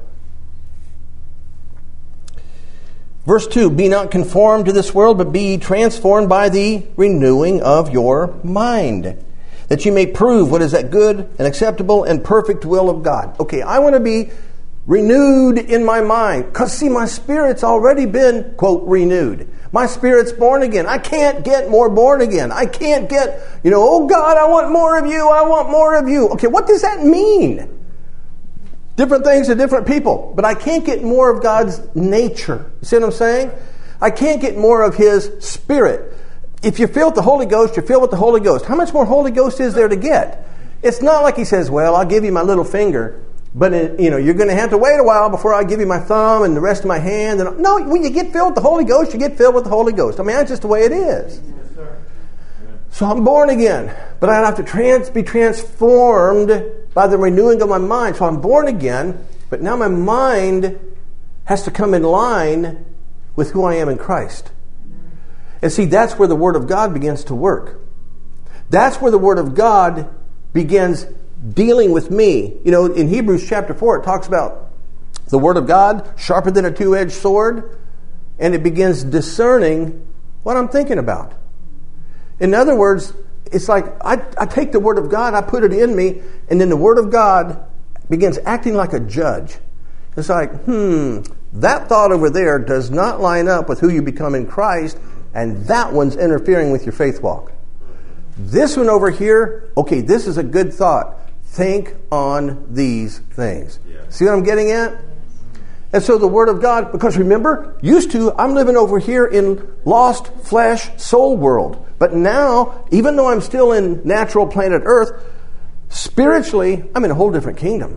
verse 2, be not conformed to this world, but be transformed by the renewing of your mind, that you may prove what is that good and acceptable and perfect will of God. Okay, I want to be renewed in my mind, because see, my spirit's already been, quote, renewed. My spirit's born again. I can't get more born again. I can't get, oh God, I want more of you. I want more of you. Okay, what does that mean? Different things to different people. But I can't get more of God's nature. You see what I'm saying? I can't get more of His Spirit. If you're filled with the Holy Ghost, you're filled with the Holy Ghost. How much more Holy Ghost is there to get? It's not like He says, well, I'll give you my little finger, but you're going to have to wait a while before I give you my thumb and the rest of my hand. No, when you get filled with the Holy Ghost, you get filled with the Holy Ghost. I mean, that's just the way it is. So I'm born again, but I have to be transformed by the renewing of my mind. So I'm born again, but now my mind has to come in line with who I am in Christ. And see, that's where the Word of God begins to work. That's where the Word of God begins dealing with me. In Hebrews chapter 4, it talks about the Word of God, sharper than a two-edged sword, and it begins discerning what I'm thinking about. In other words, it's like I take the Word of God, I put it in me, and then the Word of God begins acting like a judge. It's like, that thought over there does not line up with who you become in Christ, and that one's interfering with your faith walk. This one over here, okay, this is a good thought. Think on these things. Yeah. See what I'm getting at? And so the Word of God, because remember, I'm living over here in lost flesh soul world. But now, even though I'm still in natural planet Earth, spiritually, I'm in a whole different kingdom.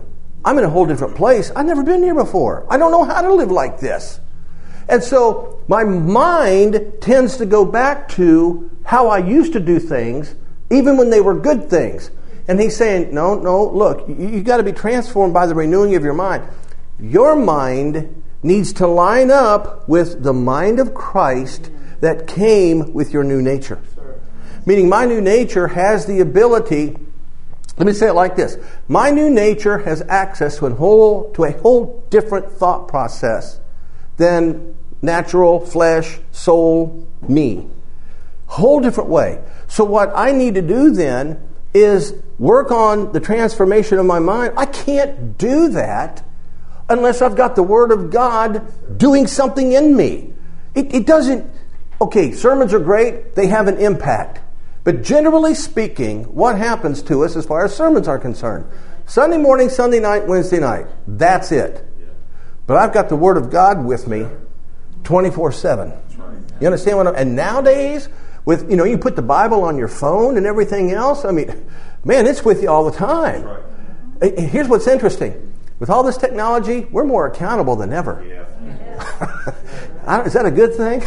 I'm in a whole different place. I've never been here before. I don't know how to live like this. And so my mind tends to go back to how I used to do things, even when they were good things. And he's saying, no, look, you got to be transformed by the renewing of your mind. Your mind needs to line up with the mind of Christ that came with your new nature. Meaning my new nature has the ability, let me say it like this. My new nature has access to a whole different thought process than natural, flesh, soul, me. Whole different way. So what I need to do then is work on the transformation of my mind. I can't do that unless I've got the Word of God doing something in me. It doesn't... Okay, sermons are great. They have an impact. But generally speaking, what happens to us as far as sermons are concerned? Sunday morning, Sunday night, Wednesday night. That's it. But I've got the Word of God with me 24/7. You understand what and nowadays, with you put the Bible on your phone and everything else, I mean, man, it's with you all the time. Here's what's interesting. With all this technology, we're more accountable than ever. Is that a good thing?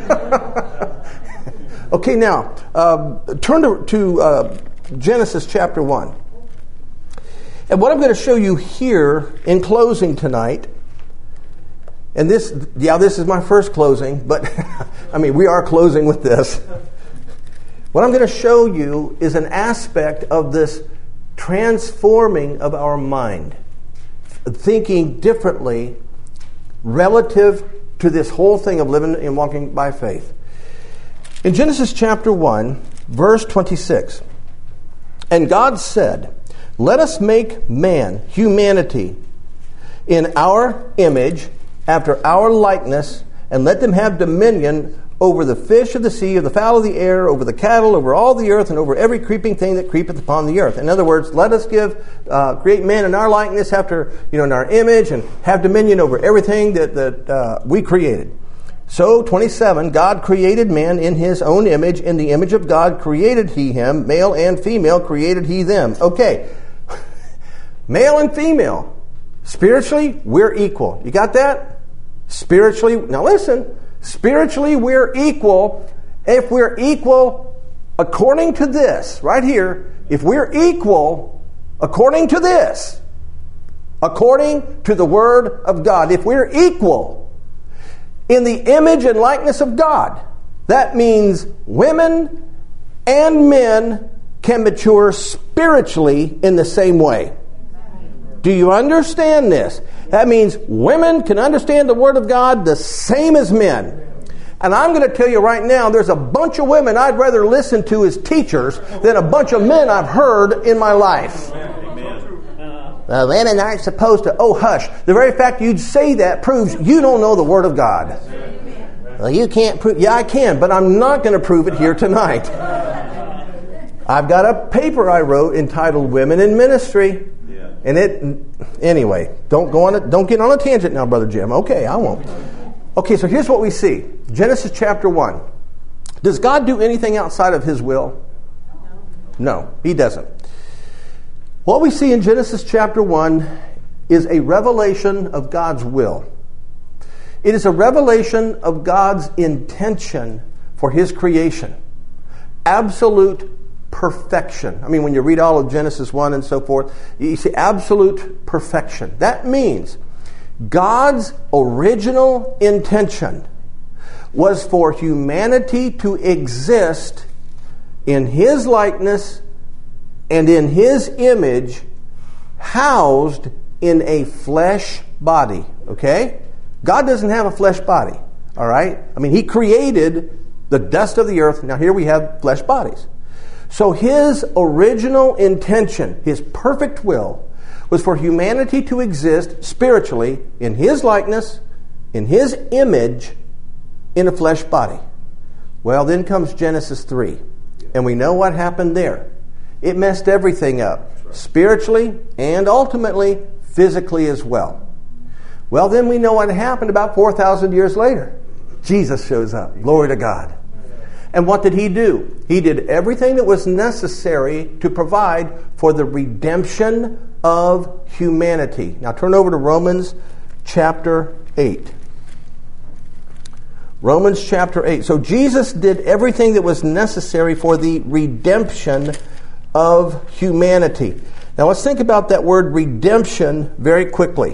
Okay, now, turn to Genesis chapter 1. And what I'm going to show you here in closing tonight, and this is my first closing, but I mean, we are closing with this. What I'm going to show you is an aspect of this transforming of our mind, thinking differently relative to this whole thing of living and walking by faith. In Genesis chapter 1, verse 26, and God said, let us make man, humanity, in our image, after our likeness, and let them have dominion over the fish of the sea, of the fowl of the air, over the cattle, over all the earth, and over every creeping thing that creepeth upon the earth. In other words, let us create man in our likeness, after in our image, and have dominion over everything that we created. So, 27, God created man in his own image. In the image of God created he him. Male and female created he them. Okay. Male and female. Spiritually, we're equal. You got that? Spiritually, now listen. Spiritually, we're equal. If we're equal according to this, right here, if we're equal according to this, according to the Word of God, if we're equal in the image and likeness of God, that means women and men can mature spiritually in the same way. Do you understand this? That means women can understand the Word of God the same as men. And I'm going to tell you right now, there's a bunch of women I'd rather listen to as teachers than a bunch of men I've heard in my life. Women aren't supposed to, hush. The very fact you'd say that proves you don't know the Word of God. Well, you can't prove, I can, but I'm not going to prove it here tonight. I've got a paper I wrote entitled Women in Ministry. And anyway, don't get on a tangent now, Brother Jim. Okay, I won't. Okay, so here's what we see. Genesis chapter 1. Does God do anything outside of His will? No, He doesn't. What we see in Genesis chapter 1 is a revelation of God's will. It is a revelation of God's intention for His creation. Absolute perfection. I mean, when you read all of Genesis 1 and so forth, you see absolute perfection. That means God's original intention was for humanity to exist in His likeness and in His image, housed in a flesh body. Okay? God doesn't have a flesh body. All right? I mean, He created the dust of the earth. Now here we have flesh bodies. So His original intention, His perfect will, was for humanity to exist spiritually in His likeness, in His image, in a flesh body. Well, then comes Genesis 3. And we know what happened there. It messed everything up, spiritually and ultimately physically as well. Well, then we know what happened about 4,000 years later. Jesus shows up. Glory to God. And what did he do? He did everything that was necessary to provide for the redemption of humanity. Now turn over to Romans chapter 8. Romans chapter 8. So Jesus did everything that was necessary for the redemption of humanity. Now let's think about that word redemption very quickly.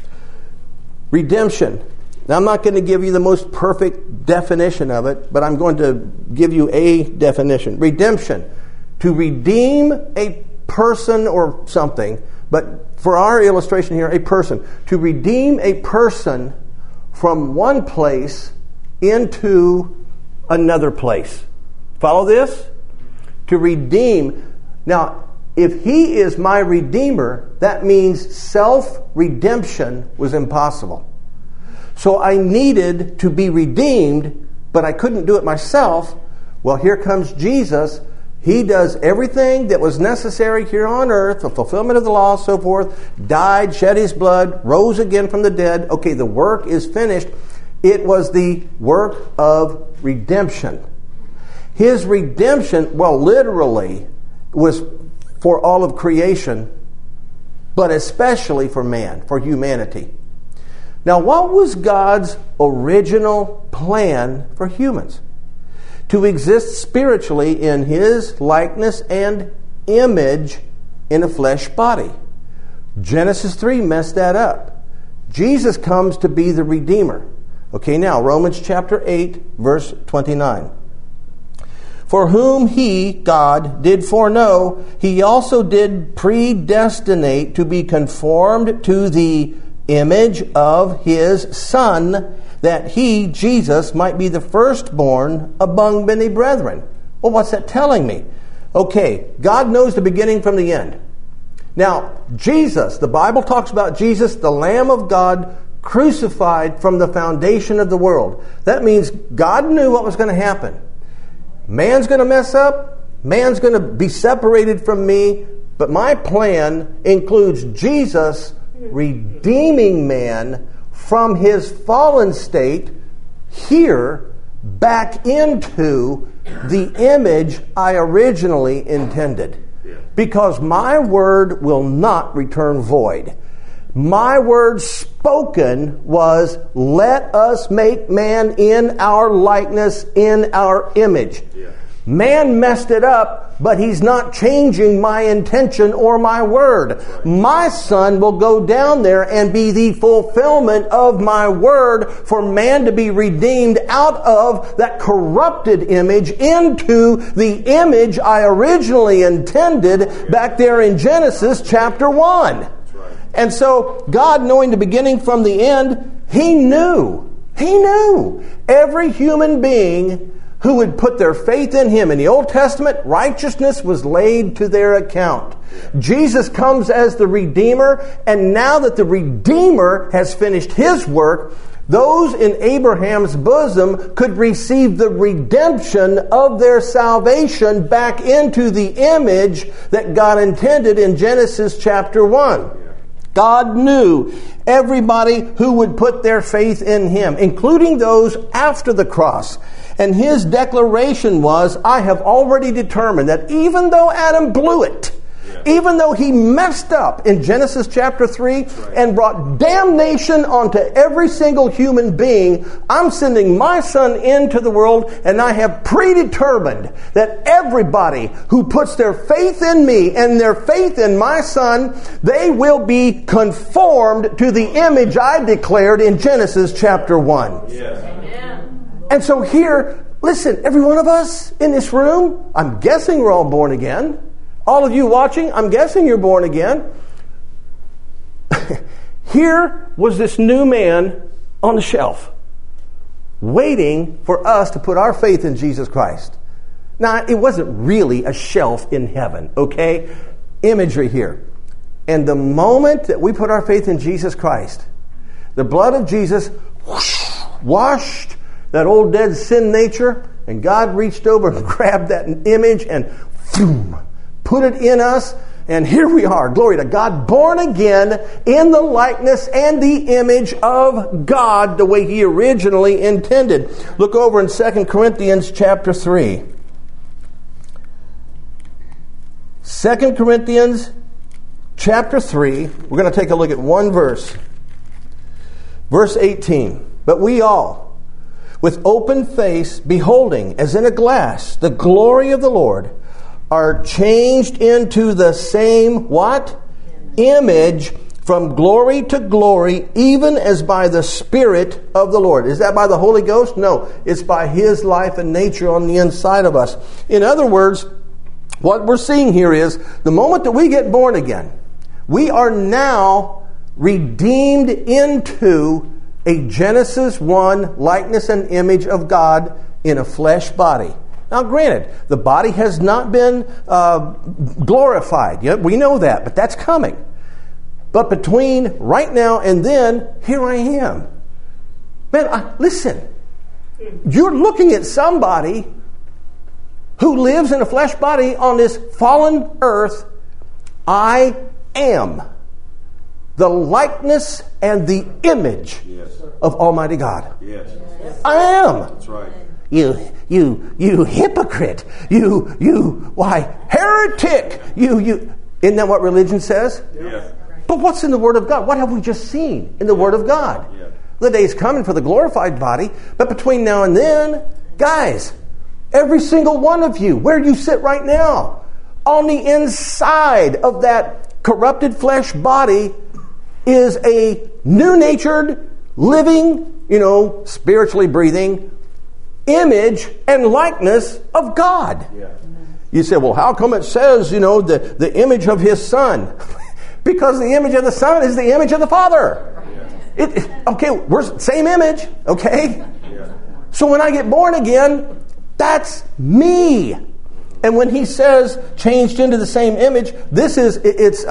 Redemption. Now I'm not going to give you the most perfect definition of it, but I'm going to give you a definition. Redemption. To redeem a person or something, but for our illustration here, a person. To redeem a person from one place into another place. Follow this? To redeem. Now, if he is my redeemer, that means self-redemption was impossible. So I needed to be redeemed, but I couldn't do it myself. Well, here comes Jesus. He does everything that was necessary here on earth, the fulfillment of the law, so forth, died, shed his blood, rose again from the dead. Okay, the work is finished. It was the work of redemption. His redemption, well, literally, was for all of creation, but especially for man, for humanity. Now, what was God's original plan for humans? To exist spiritually in his likeness and image in a flesh body. Genesis 3 messed that up. Jesus comes to be the Redeemer. Okay, now, Romans chapter 8, verse 29. For whom he, God, did foreknow, he also did predestinate to be conformed to the image of his Son, that he, Jesus, might be the firstborn among many brethren. Well, what's that telling me? Okay, God knows the beginning from the end. Now, Jesus, the Bible talks about Jesus, the Lamb of God, crucified from the foundation of the world. That means God knew what was going to happen. Man's going to mess up. Man's going to be separated from me. But my plan includes Jesus redeeming man from his fallen state here back into the image I originally intended. Because my word will not return void. My word spoken was, let us make man in our likeness, in our image. Man messed it up, but he's not changing my intention or my word. My Son will go down there and be the fulfillment of my word for man to be redeemed out of that corrupted image into the image I originally intended back there in Genesis chapter 1. And so God, knowing the beginning from the end, He knew every human being who would put their faith in Him. In the Old Testament, righteousness was laid to their account. Jesus comes as the Redeemer, and now that the Redeemer has finished His work, those in Abraham's bosom could receive the redemption of their salvation back into the image that God intended in Genesis chapter 1. God knew everybody who would put their faith in Him, including those after the cross. And His declaration was, I have already determined that even though Adam blew it, even though he messed up in Genesis chapter 3 and brought damnation onto every single human being, I'm sending my Son into the world, and I have predetermined that everybody who puts their faith in me and their faith in my Son, they will be conformed to the image I declared in Genesis chapter 1. Yes. Amen. And so here, listen, every one of us in this room, I'm guessing we're all born again. All of you watching, I'm guessing you're born again. Here was this new man on the shelf, waiting for us to put our faith in Jesus Christ. Now, it wasn't really a shelf in heaven, okay? Imagery here. And the moment that we put our faith in Jesus Christ, the blood of Jesus washed that old dead sin nature, and God reached over and grabbed that image and boom, put it in us, And here we are, glory to God, born again in the likeness and the image of God the way He originally intended. Look over in 2 Corinthians chapter 3. 2 Corinthians chapter 3, we're going to take a look at one verse. Verse 18. But we all, with open face, beholding as in a glass the glory of the Lord, are changed into the same, what? Image from glory to glory, even as by the Spirit of the Lord. Is that by the Holy Ghost? No, it's by His life and nature on the inside of us. In other words, what we're seeing here is the moment that we get born again, we are now redeemed into a Genesis 1 likeness and image of God in a flesh body. Now, granted, the body has not been glorified yet. We know that, but that's coming. But between right now and then, here I am. Man, listen. You're looking at somebody who lives in a flesh body on this fallen earth. I am the likeness and the image of Almighty God. Yes. I am. That's right. You hypocrite. Why, heretic. Isn't that what religion says? Yes. But what's in the Word of God? What have we just seen in the Word of God? Yeah. The day's coming for the glorified body, but between now and then, guys, every single one of you, where you sit right now, on the inside of that corrupted flesh body is a new-natured, living, spiritually breathing image and likeness of God. Yeah. You say, well, how come it says, the image of His Son? Because the image of the Son is the image of the Father. Okay, we're same image, okay? Yeah. So when I get born again, that's me. And when He says changed into the same image, it's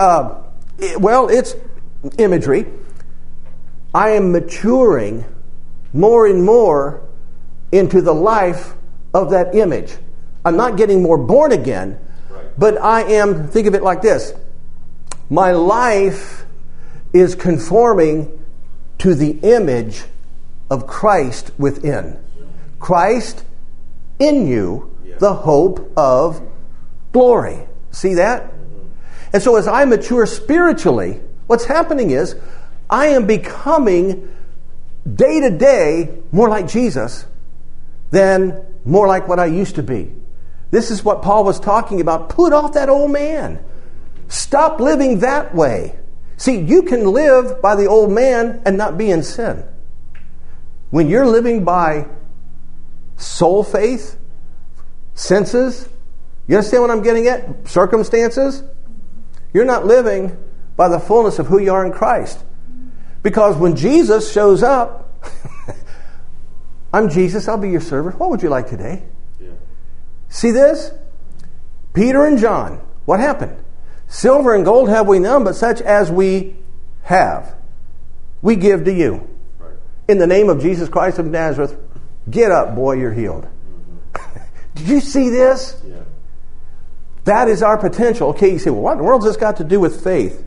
imagery. I am maturing more and more into the life of that image. I'm not getting more born again, but I am, think of it like this. My life is conforming to the image of Christ within. Christ in you, the hope of glory. See that? And so as I mature spiritually, what's happening is I am becoming day to day more like Jesus than more like what I used to be. This is what Paul was talking about. Put off that old man. Stop living that way. See, you can live by the old man and not be in sin. When you're living by soul faith, senses, you understand what I'm getting at? Circumstances? You're not living by the fullness of who you are in Christ. Because when Jesus shows up, I'm Jesus, I'll be your servant. What would you like today? Yeah. See this? Peter and John, what happened? Silver and gold have we none, but such as we have, we give to you. Right. In the name of Jesus Christ of Nazareth, get up, boy, you're healed. Did you see this? Yeah. That is our potential. Okay, you say, well, what in the world has this got to do with faith?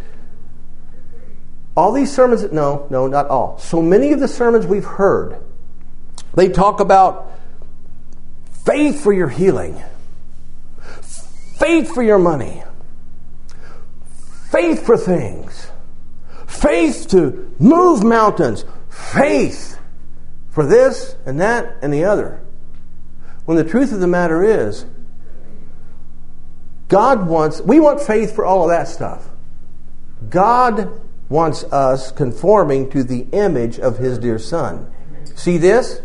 All these sermons, no, not all. So many of the sermons we've heard, they talk about faith for your healing, faith for your money, faith for things, faith to move mountains, faith for this and that and the other. When the truth of the matter is, we want faith for all of that stuff. God wants us conforming to the image of His dear Son. See this?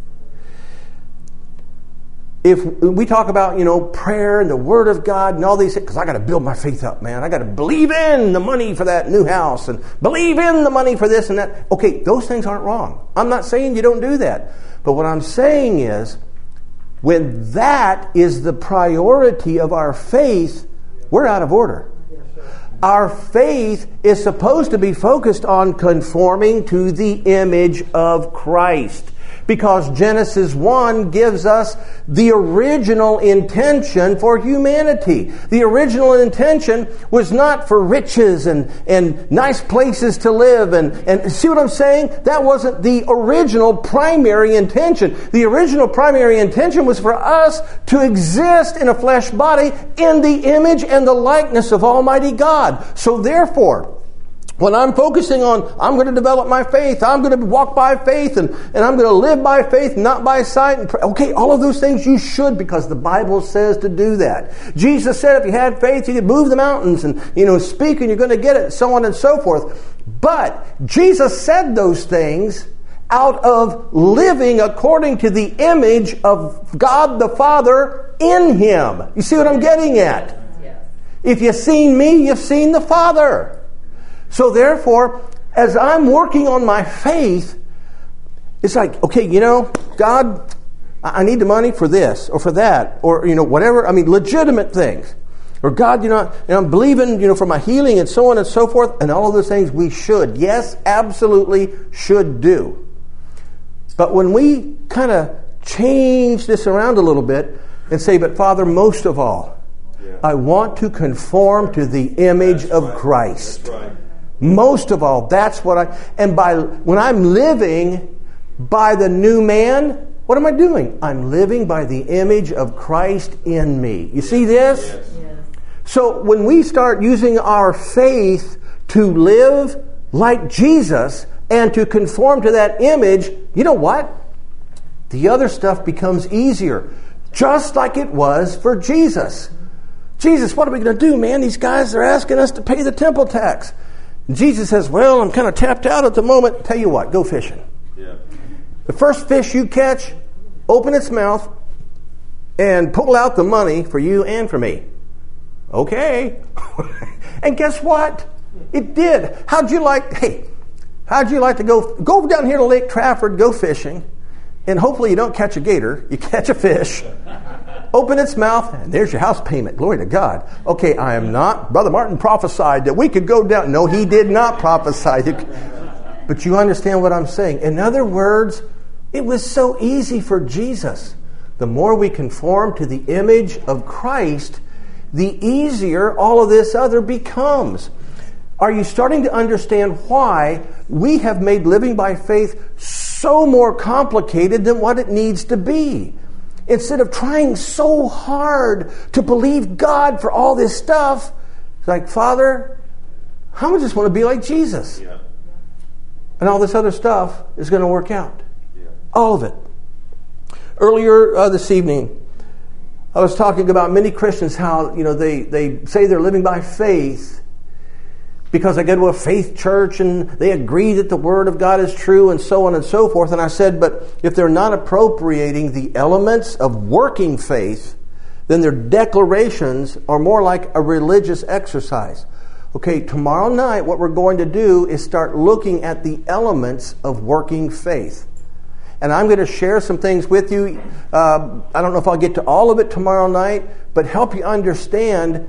If we talk about, prayer and the Word of God and all these things, because I got to build my faith up, man. I got to believe in the money for that new house and believe in the money for this and that. Okay, those things aren't wrong. I'm not saying you don't do that. But what I'm saying is, when that is the priority of our faith, we're out of order. Our faith is supposed to be focused on conforming to the image of Christ. Because Genesis 1 gives us the original intention for humanity. The original intention was not for riches and nice places to live. And see what I'm saying? That wasn't the original primary intention. The original primary intention was for us to exist in a flesh body in the image and the likeness of Almighty God. So therefore, when I'm focusing on, I'm going to develop my faith, I'm going to walk by faith, and I'm going to live by faith, not by sight. And okay, all of those things you should, because the Bible says to do that. Jesus said if you had faith, you could move the mountains and, speak and you're going to get it, so on and so forth. But Jesus said those things out of living according to the image of God the Father in Him. You see what I'm getting at? Yes. If you've seen me, you've seen the Father. So therefore, as I'm working on my faith, it's like, okay, God, I need the money for this or for that or, whatever. I mean, legitimate things. Or God, I'm believing, for my healing and so on and so forth. And all of those things we should, yes, absolutely should do. But when we kind of change this around a little bit and say, but Father, most of all, I want to conform to the image of Christ. That's right. Most of all, that's what when I'm living by the new man, what am I doing? I'm living by the image of Christ in me. You see this? Yes. Yes. So when we start using our faith to live like Jesus and to conform to that image, you know what? The other stuff becomes easier. Just like it was for Jesus. Jesus, what are we going to do, man? These guys are asking us to pay the temple tax. And Jesus says, well, I'm kind of tapped out at the moment. Tell you what, go fishing. Yeah. The first fish you catch, open its mouth and pull out the money for you and for me. Okay. And guess what? It did. How'd you like to go down here to Lake Trafford, go fishing, and hopefully you don't catch a gator, you catch a fish, open its mouth, and there's your house payment. Glory to God. Okay, I am not. Brother Martin prophesied that we could go down. No, he did not prophesy. But you understand what I'm saying. In other words, it was so easy for Jesus. The more we conform to the image of Christ, the easier all of this other becomes. Are you starting to understand why we have made living by faith so more complicated than what it needs to be? Instead of trying so hard to believe God for all this stuff, it's like, Father, I just want to be like Jesus. Yeah. And all this other stuff is going to work out. Yeah. All of it. Earlier this evening, I was talking about many Christians, how they say they're living by faith because they go to a faith church and they agree that the Word of God is true and so on and so forth. And I said, but if they're not appropriating the elements of working faith, then their declarations are more like a religious exercise. Okay, tomorrow night what we're going to do is start looking at the elements of working faith. And I'm going to share some things with you. I don't know if I'll get to all of it tomorrow night, but help you understand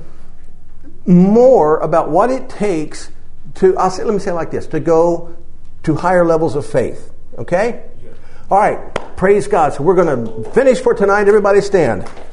more about what it takes to, let me say it like this, to go to higher levels of faith. Okay? All right. Praise God. So we're going to finish for tonight. Everybody stand.